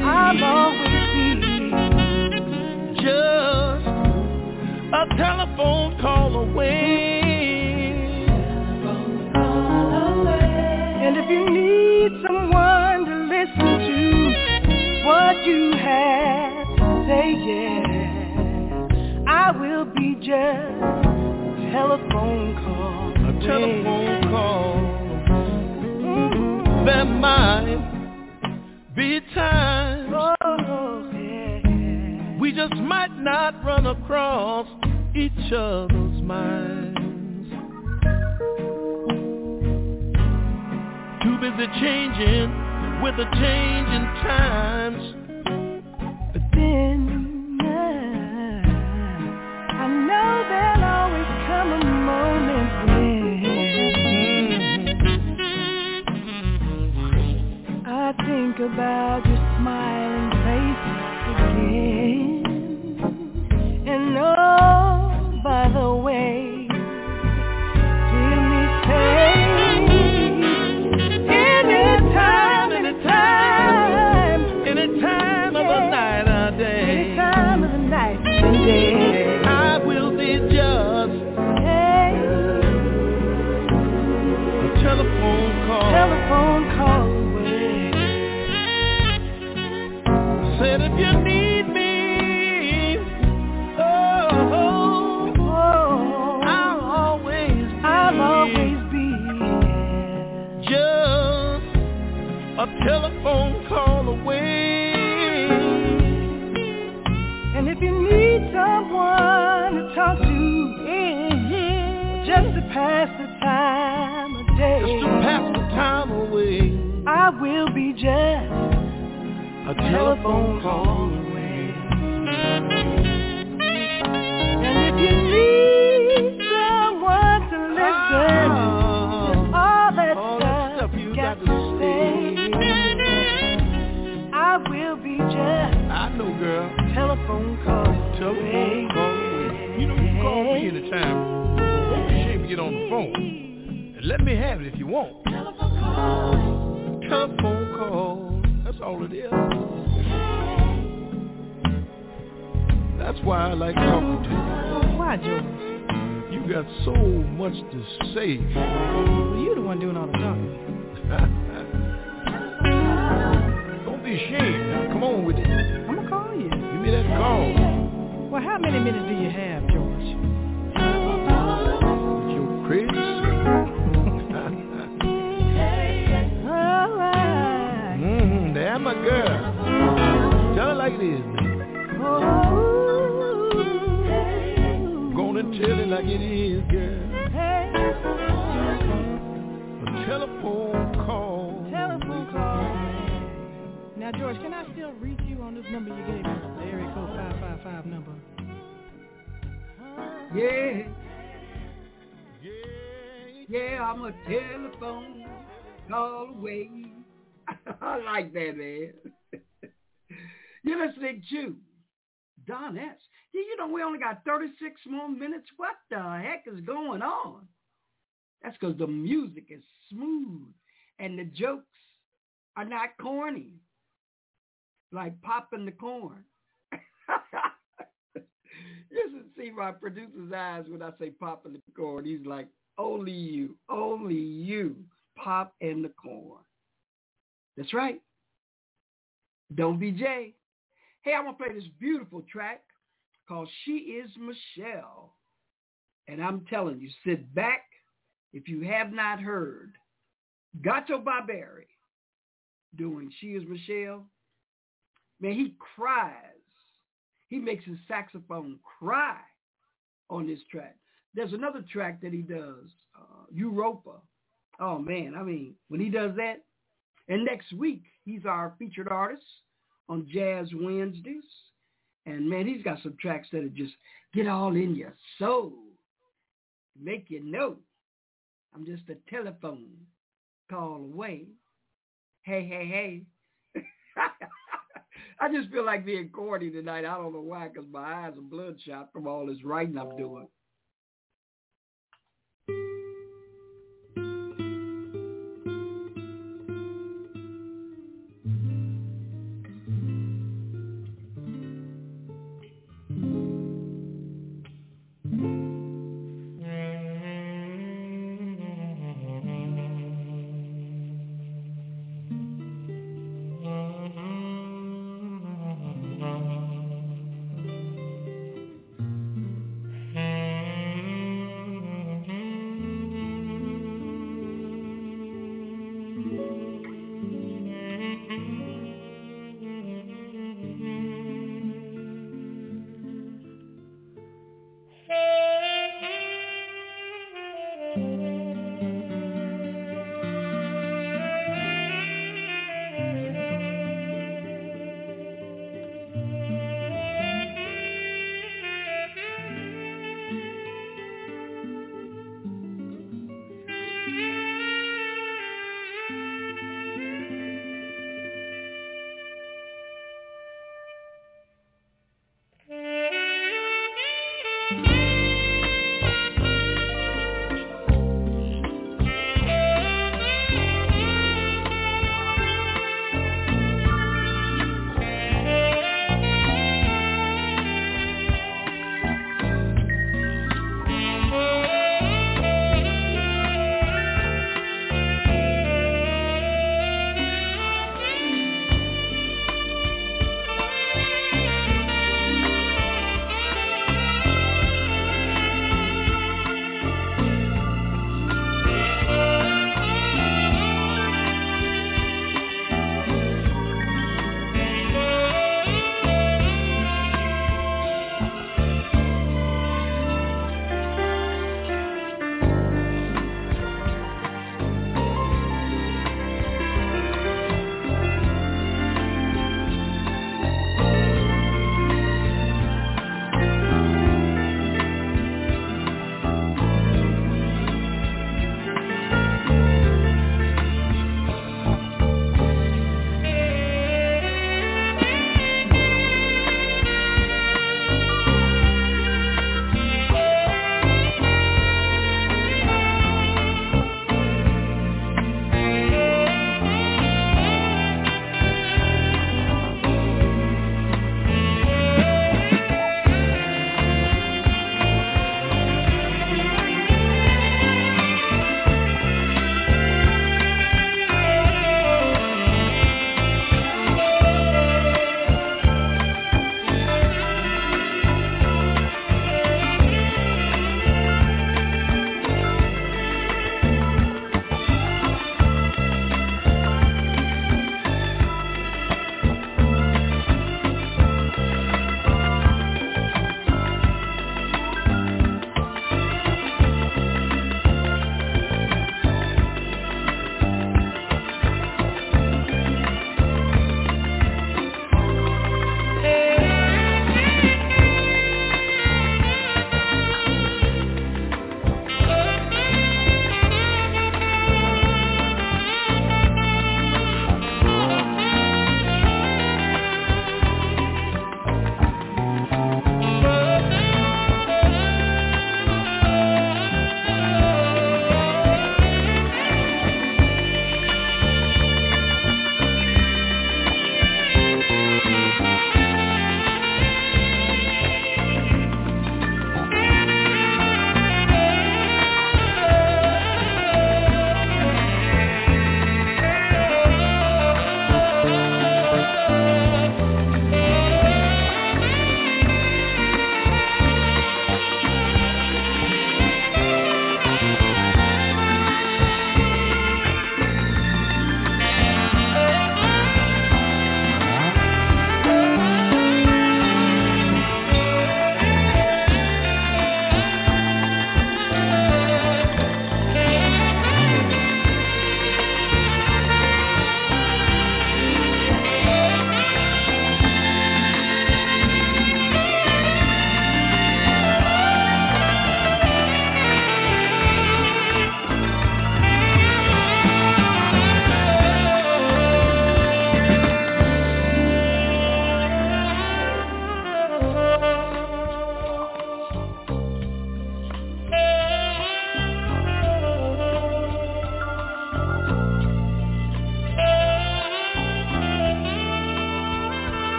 just a telephone call away. And if you need someone to listen to what you have to say, yeah, I will be just a telephone call away. A telephone call. There might be times we just might not run across each other's minds. Too busy changing with the changing times. But then I know there'll always come a moment when I think about your smiling face again. And oh, by the way, hear me say, anytime of the night or day, anytime of the night and day, I will be just a telephone call away. Said if you need me, I'll always be just a telephone call away. And if you need someone to talk to, just to pass the time of day, just to pass the time away, I will be just a telephone call away. And if you need someone to listen to all that stuff you got to say, I will be just I know, girl. Telephone call away. You know you can call me anytime. Don't be ashamed to get on the phone. And let me have it if you want. Telephone call. That's all it is. That's why I like talking to you. Why, George? You got so much to say. Well, you're the one doing all the talking. Don't be ashamed. Now, come on with it. I'm gonna call you. Give me that call. Well, how many minutes do you have, George? You're crazy. All right. There, my girl. Tell her like it is. Gonna tell it like it is, girl. A telephone call. Telephone call. Now, George, can I still reach you on this number you gave me? The area code 555 number. Yeah. Yeah, I'm a telephone call away. I like that, man. You're listening to Don S. Yeah, you know, we only got 36 more minutes. What the heck is going on? That's because the music is smooth and the jokes are not corny, like popping the corn. You should see my producer's eyes when I say popping the corn. He's like, only you, pop in the corn. That's right. Don't be Jay. Hey, I'm going to play this beautiful track called She Is Michelle. And I'm telling you, sit back if you have not heard Gato Barberi doing She Is Michelle. Man, he cries. He makes his saxophone cry on this track. There's another track that he does, Europa. Oh, man, I mean, when he does that, and next week, he's our featured artist on Jazz Wednesdays. And, man, he's got some tracks that'll just get all in your soul, make you know I'm just a telephone call away. Hey, hey, hey. I just feel like being corny tonight. I don't know why, because my eyes are bloodshot from all this writing I'm doing.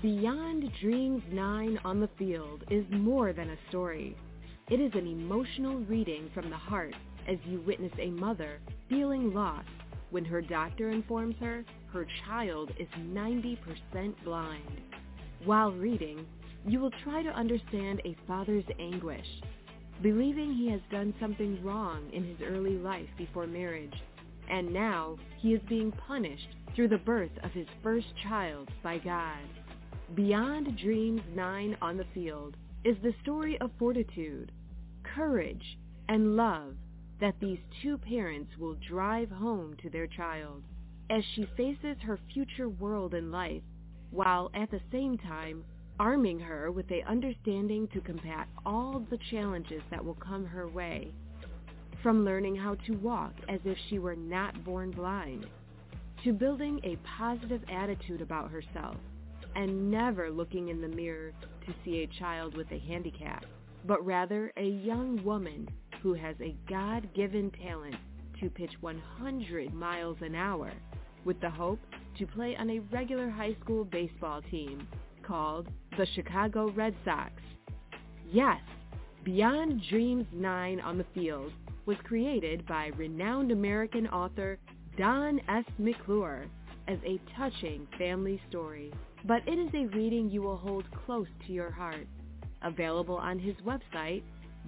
Beyond Dreams 9 on the Field is more than a story. It is an emotional reading from the heart as you witness a mother feeling lost when her doctor informs her her child is 90% blind. While reading, you will try to understand a father's anguish, believing he has done something wrong in his early life before marriage, and now he is being punished through the birth of his first child by God. Beyond Dreams 9 on the Field is the story of fortitude, courage, and love that these two parents will drive home to their child as she faces her future world and life, while at the same time arming her with an understanding to combat all the challenges that will come her way. From learning how to walk as if she were not born blind, to building a positive attitude about herself and never looking in the mirror to see a child with a handicap, but rather a young woman who has a God-given talent to pitch 100 miles an hour with the hope to play on a regular high school baseball team called the Chicago Red Sox. Yes, Beyond Dreams 9 on the Field was created by renowned American author Don S. McClure as a touching family story, but it is a reading you will hold close to your heart. Available on his website,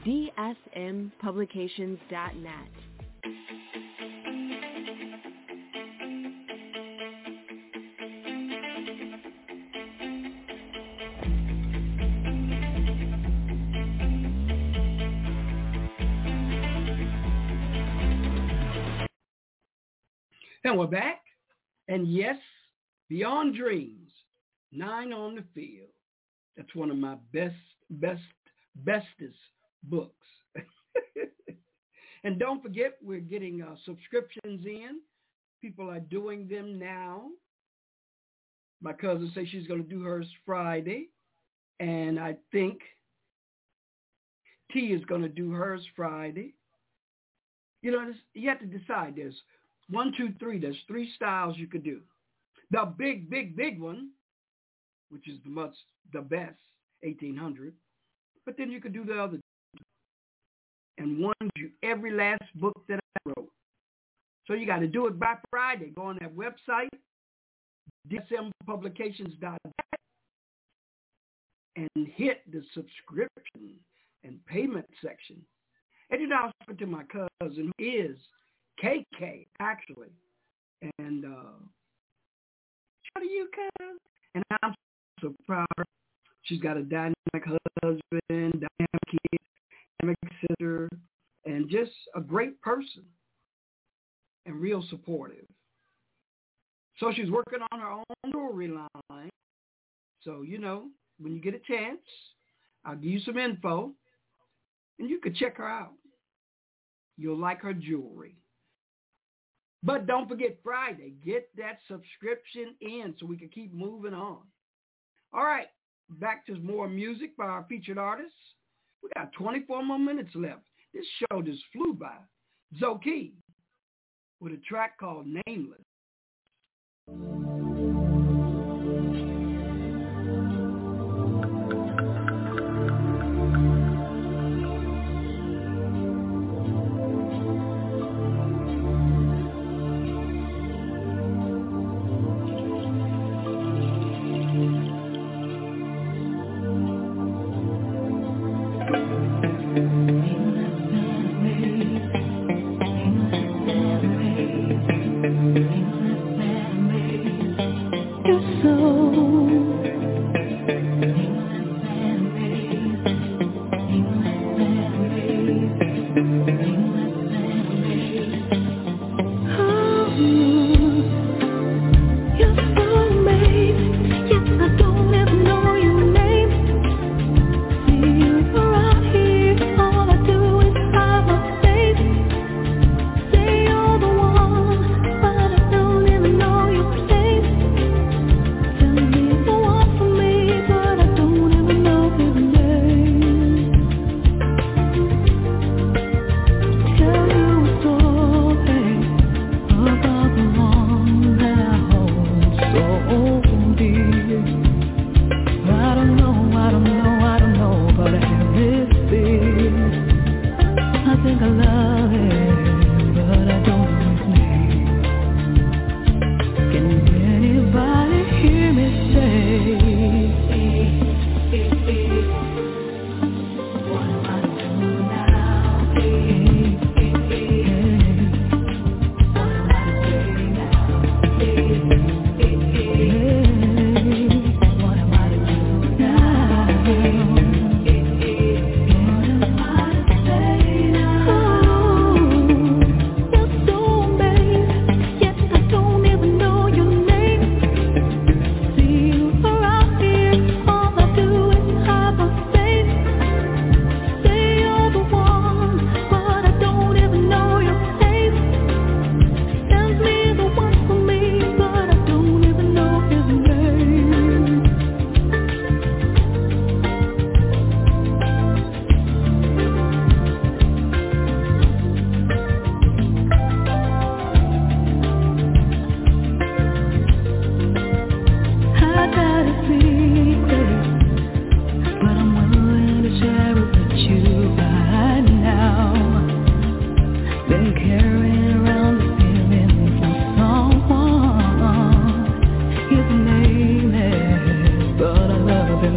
dsmpublications.net. And we're back. And yes, Beyond Dreams, 9 on the Field. That's one of my bestest books. And don't forget, we're getting subscriptions in. People are doing them now. My cousin says she's going to do hers Friday. And I think T is going to do hers Friday. You know, you have to decide. There's 1, 2, 3. There's 3 styles you could do. The big one, which is the best, 1,800. But then you could do the other. And one, do every last book that I wrote. So you got to do it by Friday. Go on that website, dsmpublications.net, and hit the subscription and payment section. And you know, I was talking to my cousin, who is KK, actually. And shout to you, cousin. And I'm so proud of her. She's got a dynamic husband, dynamic kid, dynamic sister, and just a great person and real supportive. So she's working on her own jewelry line. So, you know, when you get a chance, I'll give you some info, and you could check her out. You'll like her jewelry. But don't forget Friday. Get that subscription in so we can keep moving on. All right, back to more music by our featured artists. We got 24 more minutes left. This show just flew by. Zoki with a track called Nameless.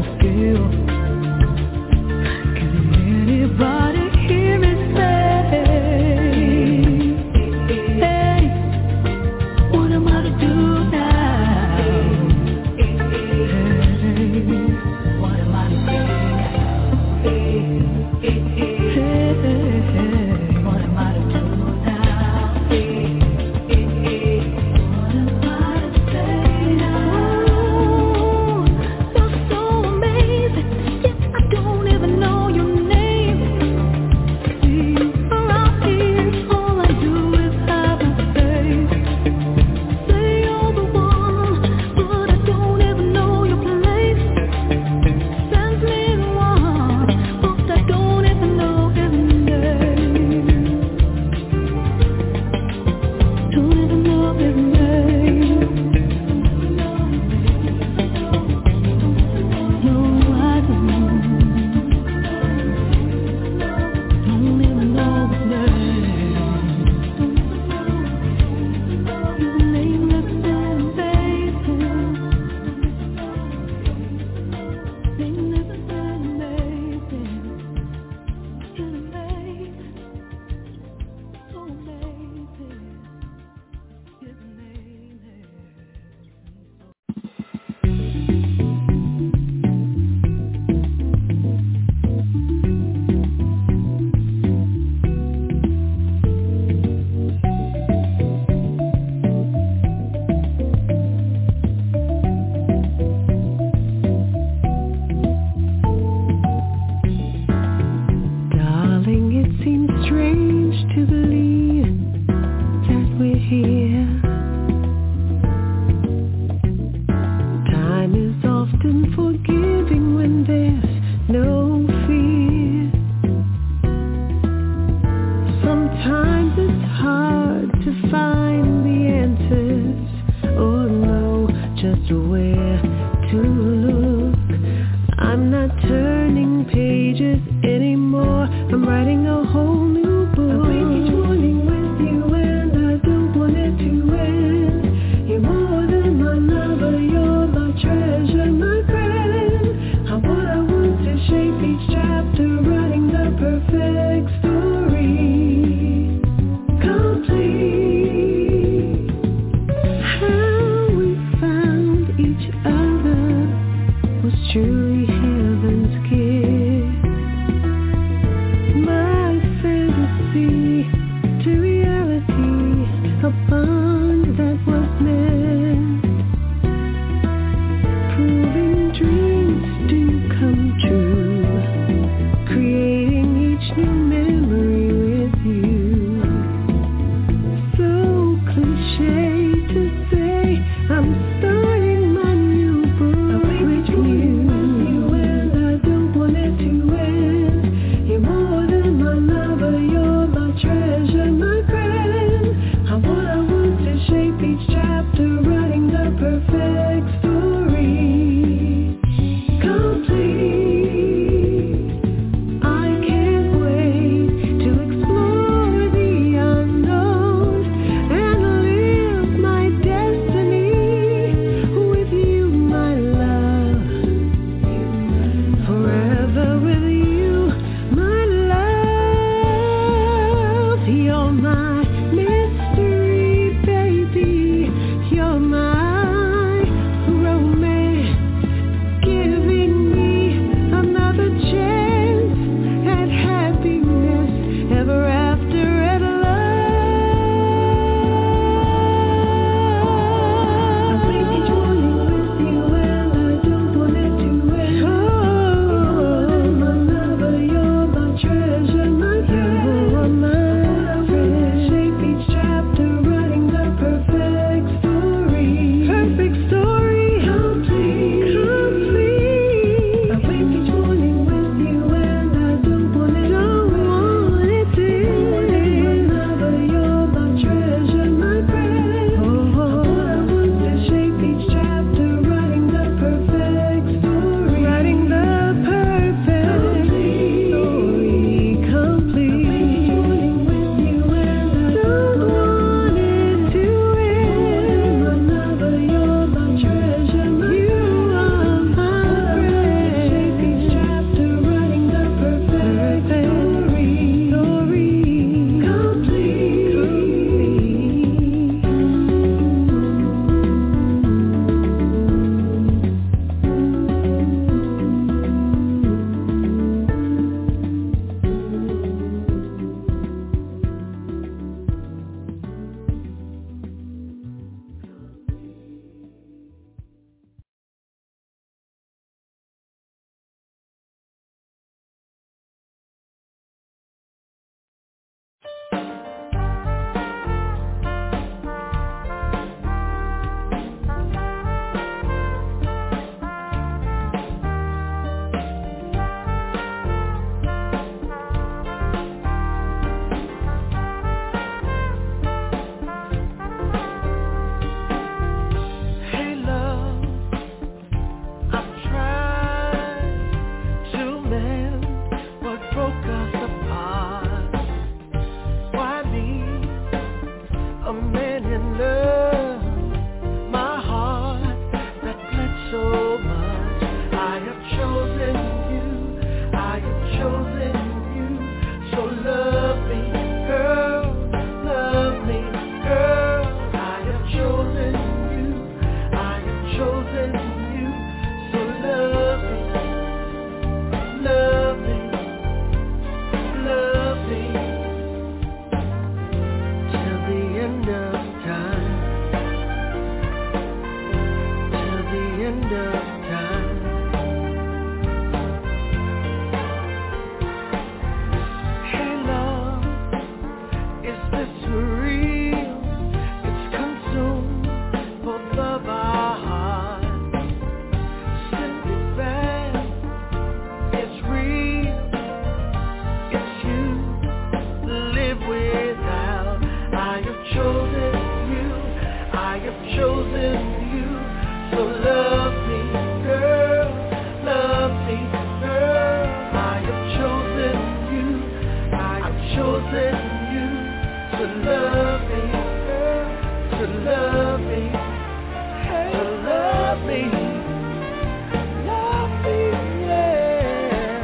I'm starting my new book with you. chosen you. So love me, love me, love me till the end of time, till the end of time. Hey love, is this real? It's consumed both of our hearts. Simply fast, it's real. It's you, live without. I have chosen you, I have chosen you. So love me, girl, love me, girl. I have chosen you, I have chosen you. To love me, girl, to love me, to love me, yeah.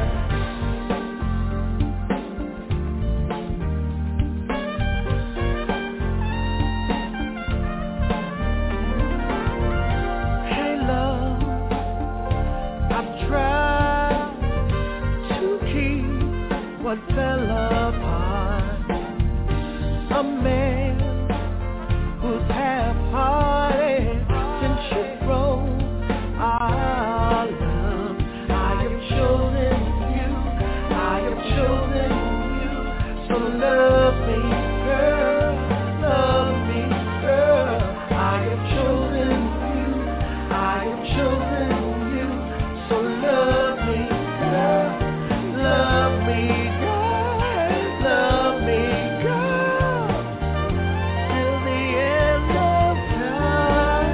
Hey love, I've tried to keep what fell apart. A man who's half-hearted since you broke our love. I have chosen you, I have chosen you. So love me, girl, love me, girl. I have chosen you, I have chosen you. So love me, girl, love me, girl, love me, girl, till the end of time.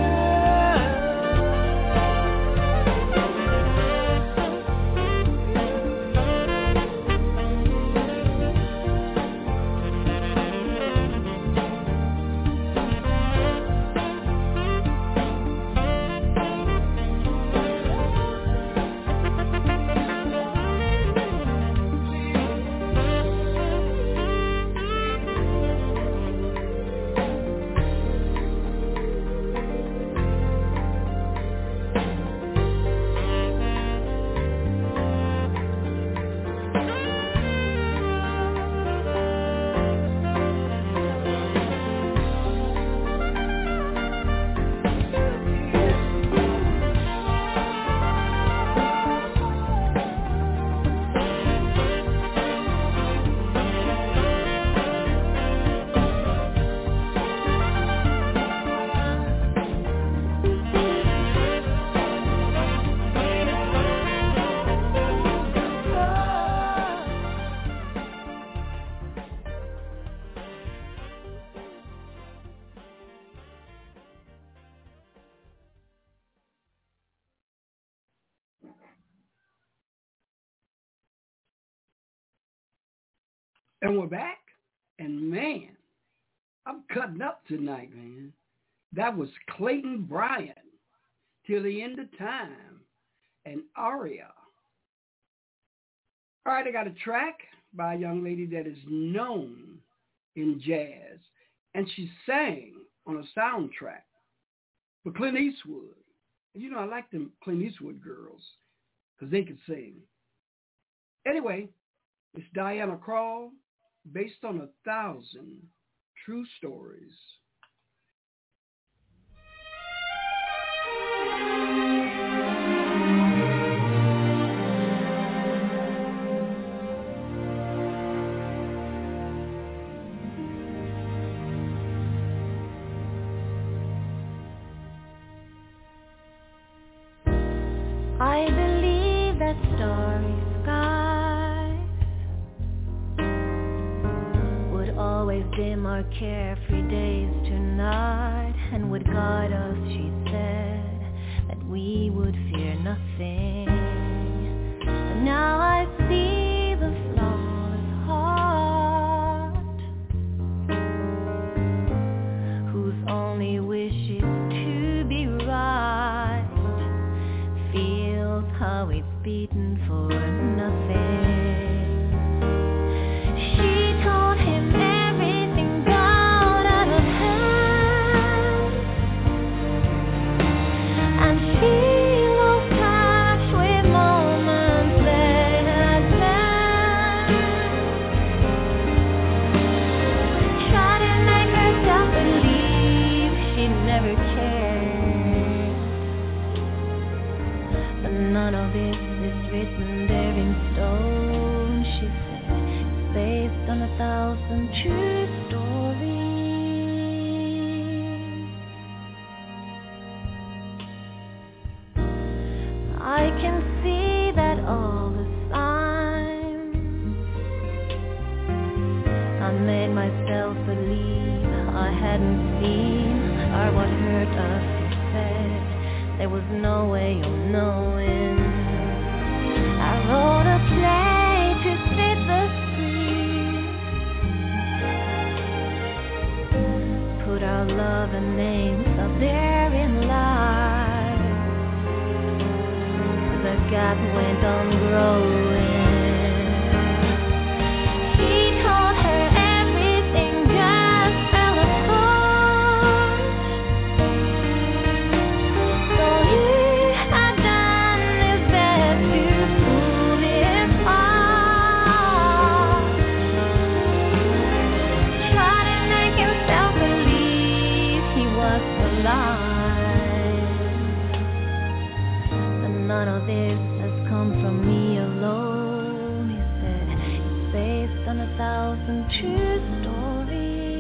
And we're back. And man, I'm cutting up tonight, man. That was Clayton Bryant, Till the End of Time, and Aria. All right, I got a track by a young lady that is known in jazz, and she sang on a soundtrack for Clint Eastwood. And you know, I like them Clint Eastwood girls because they could sing. Anyway, it's Diana Krall, based on 1,000 true stories. I believe that starry skies would always dim our carefree days tonight, and would guide us, she said, that we would fear nothing. But now I see the flawless heart, whose only wish is to be right, feels how it's beaten for nothing. She told him everything got out of hand, and she none of this is written there in stone. She said it's based on 1,000 true stories. I can see that all the signs. I made myself believe I hadn't seen are what hurt us, he said. There was no way of knowing. I wrote a play to set the street. Put our love and names up there in light. The gap went on growing. He told her everything just fell apart. So he had done his best to prove his heart. Tried to make himself believe he was alive. But none of this has come from me alone, he said. It's based on 1,000 true stories.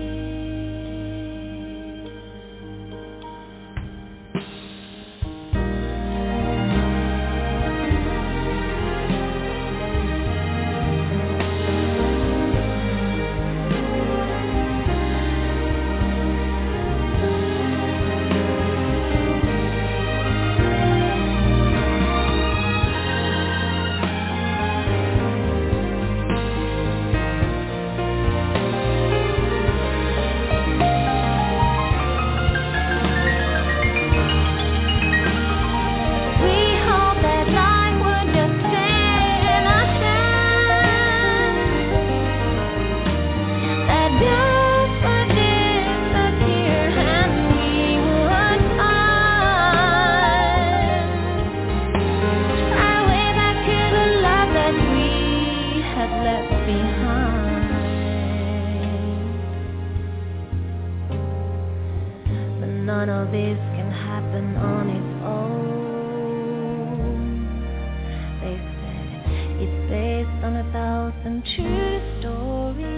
None of this can happen on its own. They said it's based on 1,000 true stories.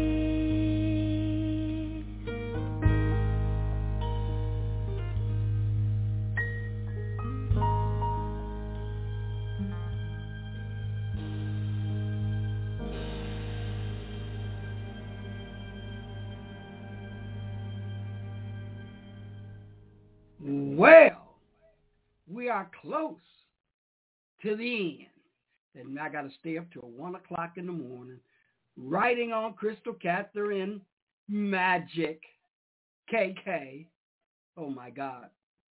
Well, we are close to the end. And I got to stay up till 1 o'clock in the morning writing on Crystal Catherine Magic KK. Oh, my God.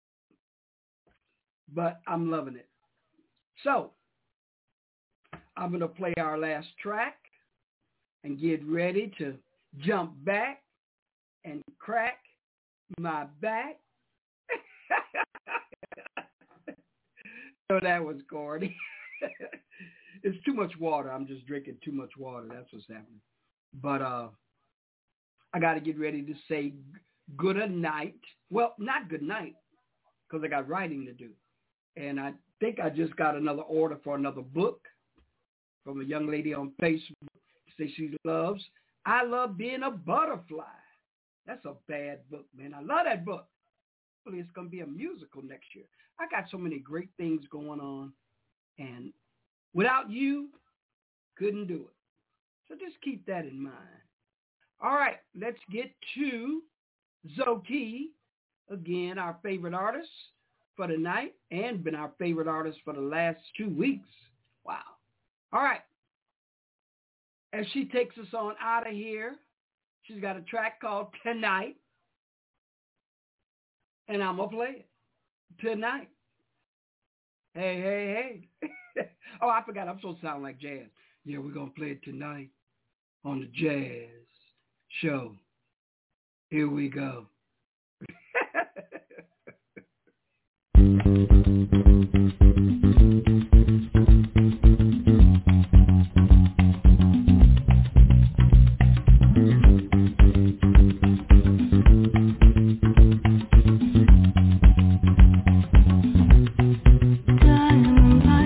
But I'm loving it. So I'm going to play our last track and get ready to jump back and crack my back. So that was corny. It's too much water. I'm just drinking too much water. That's what's happening. But I got to get ready to say good night. Well, not good night, because I got writing to do. And I think I just got another order for another book from a young lady on Facebook. Say she loves I Love Being a Butterfly. That's a bad book, man. I love that book. Hopefully it's going to be a musical next year. I got so many great things going on, and without you, couldn't do it. So just keep that in mind. All right, let's get to Zoki, again, our favorite artist for the night, and been our favorite artist for the last 2 weeks. Wow. All right. As she takes us on out of here, she's got a track called Tonight, and I'm going to play it. Tonight. Hey, hey, hey. Oh, I forgot. I'm supposed to sound like jazz. Yeah, we're going to play it tonight on the Jazz Show. Here we go. Time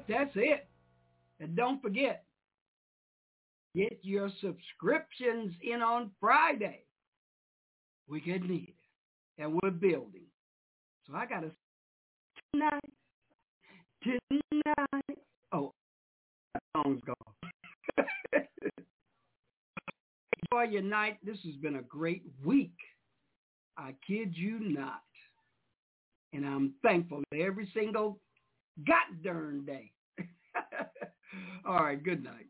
right, that's it. And don't forget, get your subscriptions in on Friday. We could need it. And we're building. So I got to tonight. Oh, that song's gone. Enjoy your night. This has been a great week. I kid you not. And I'm thankful every single god darn day. All right, good night.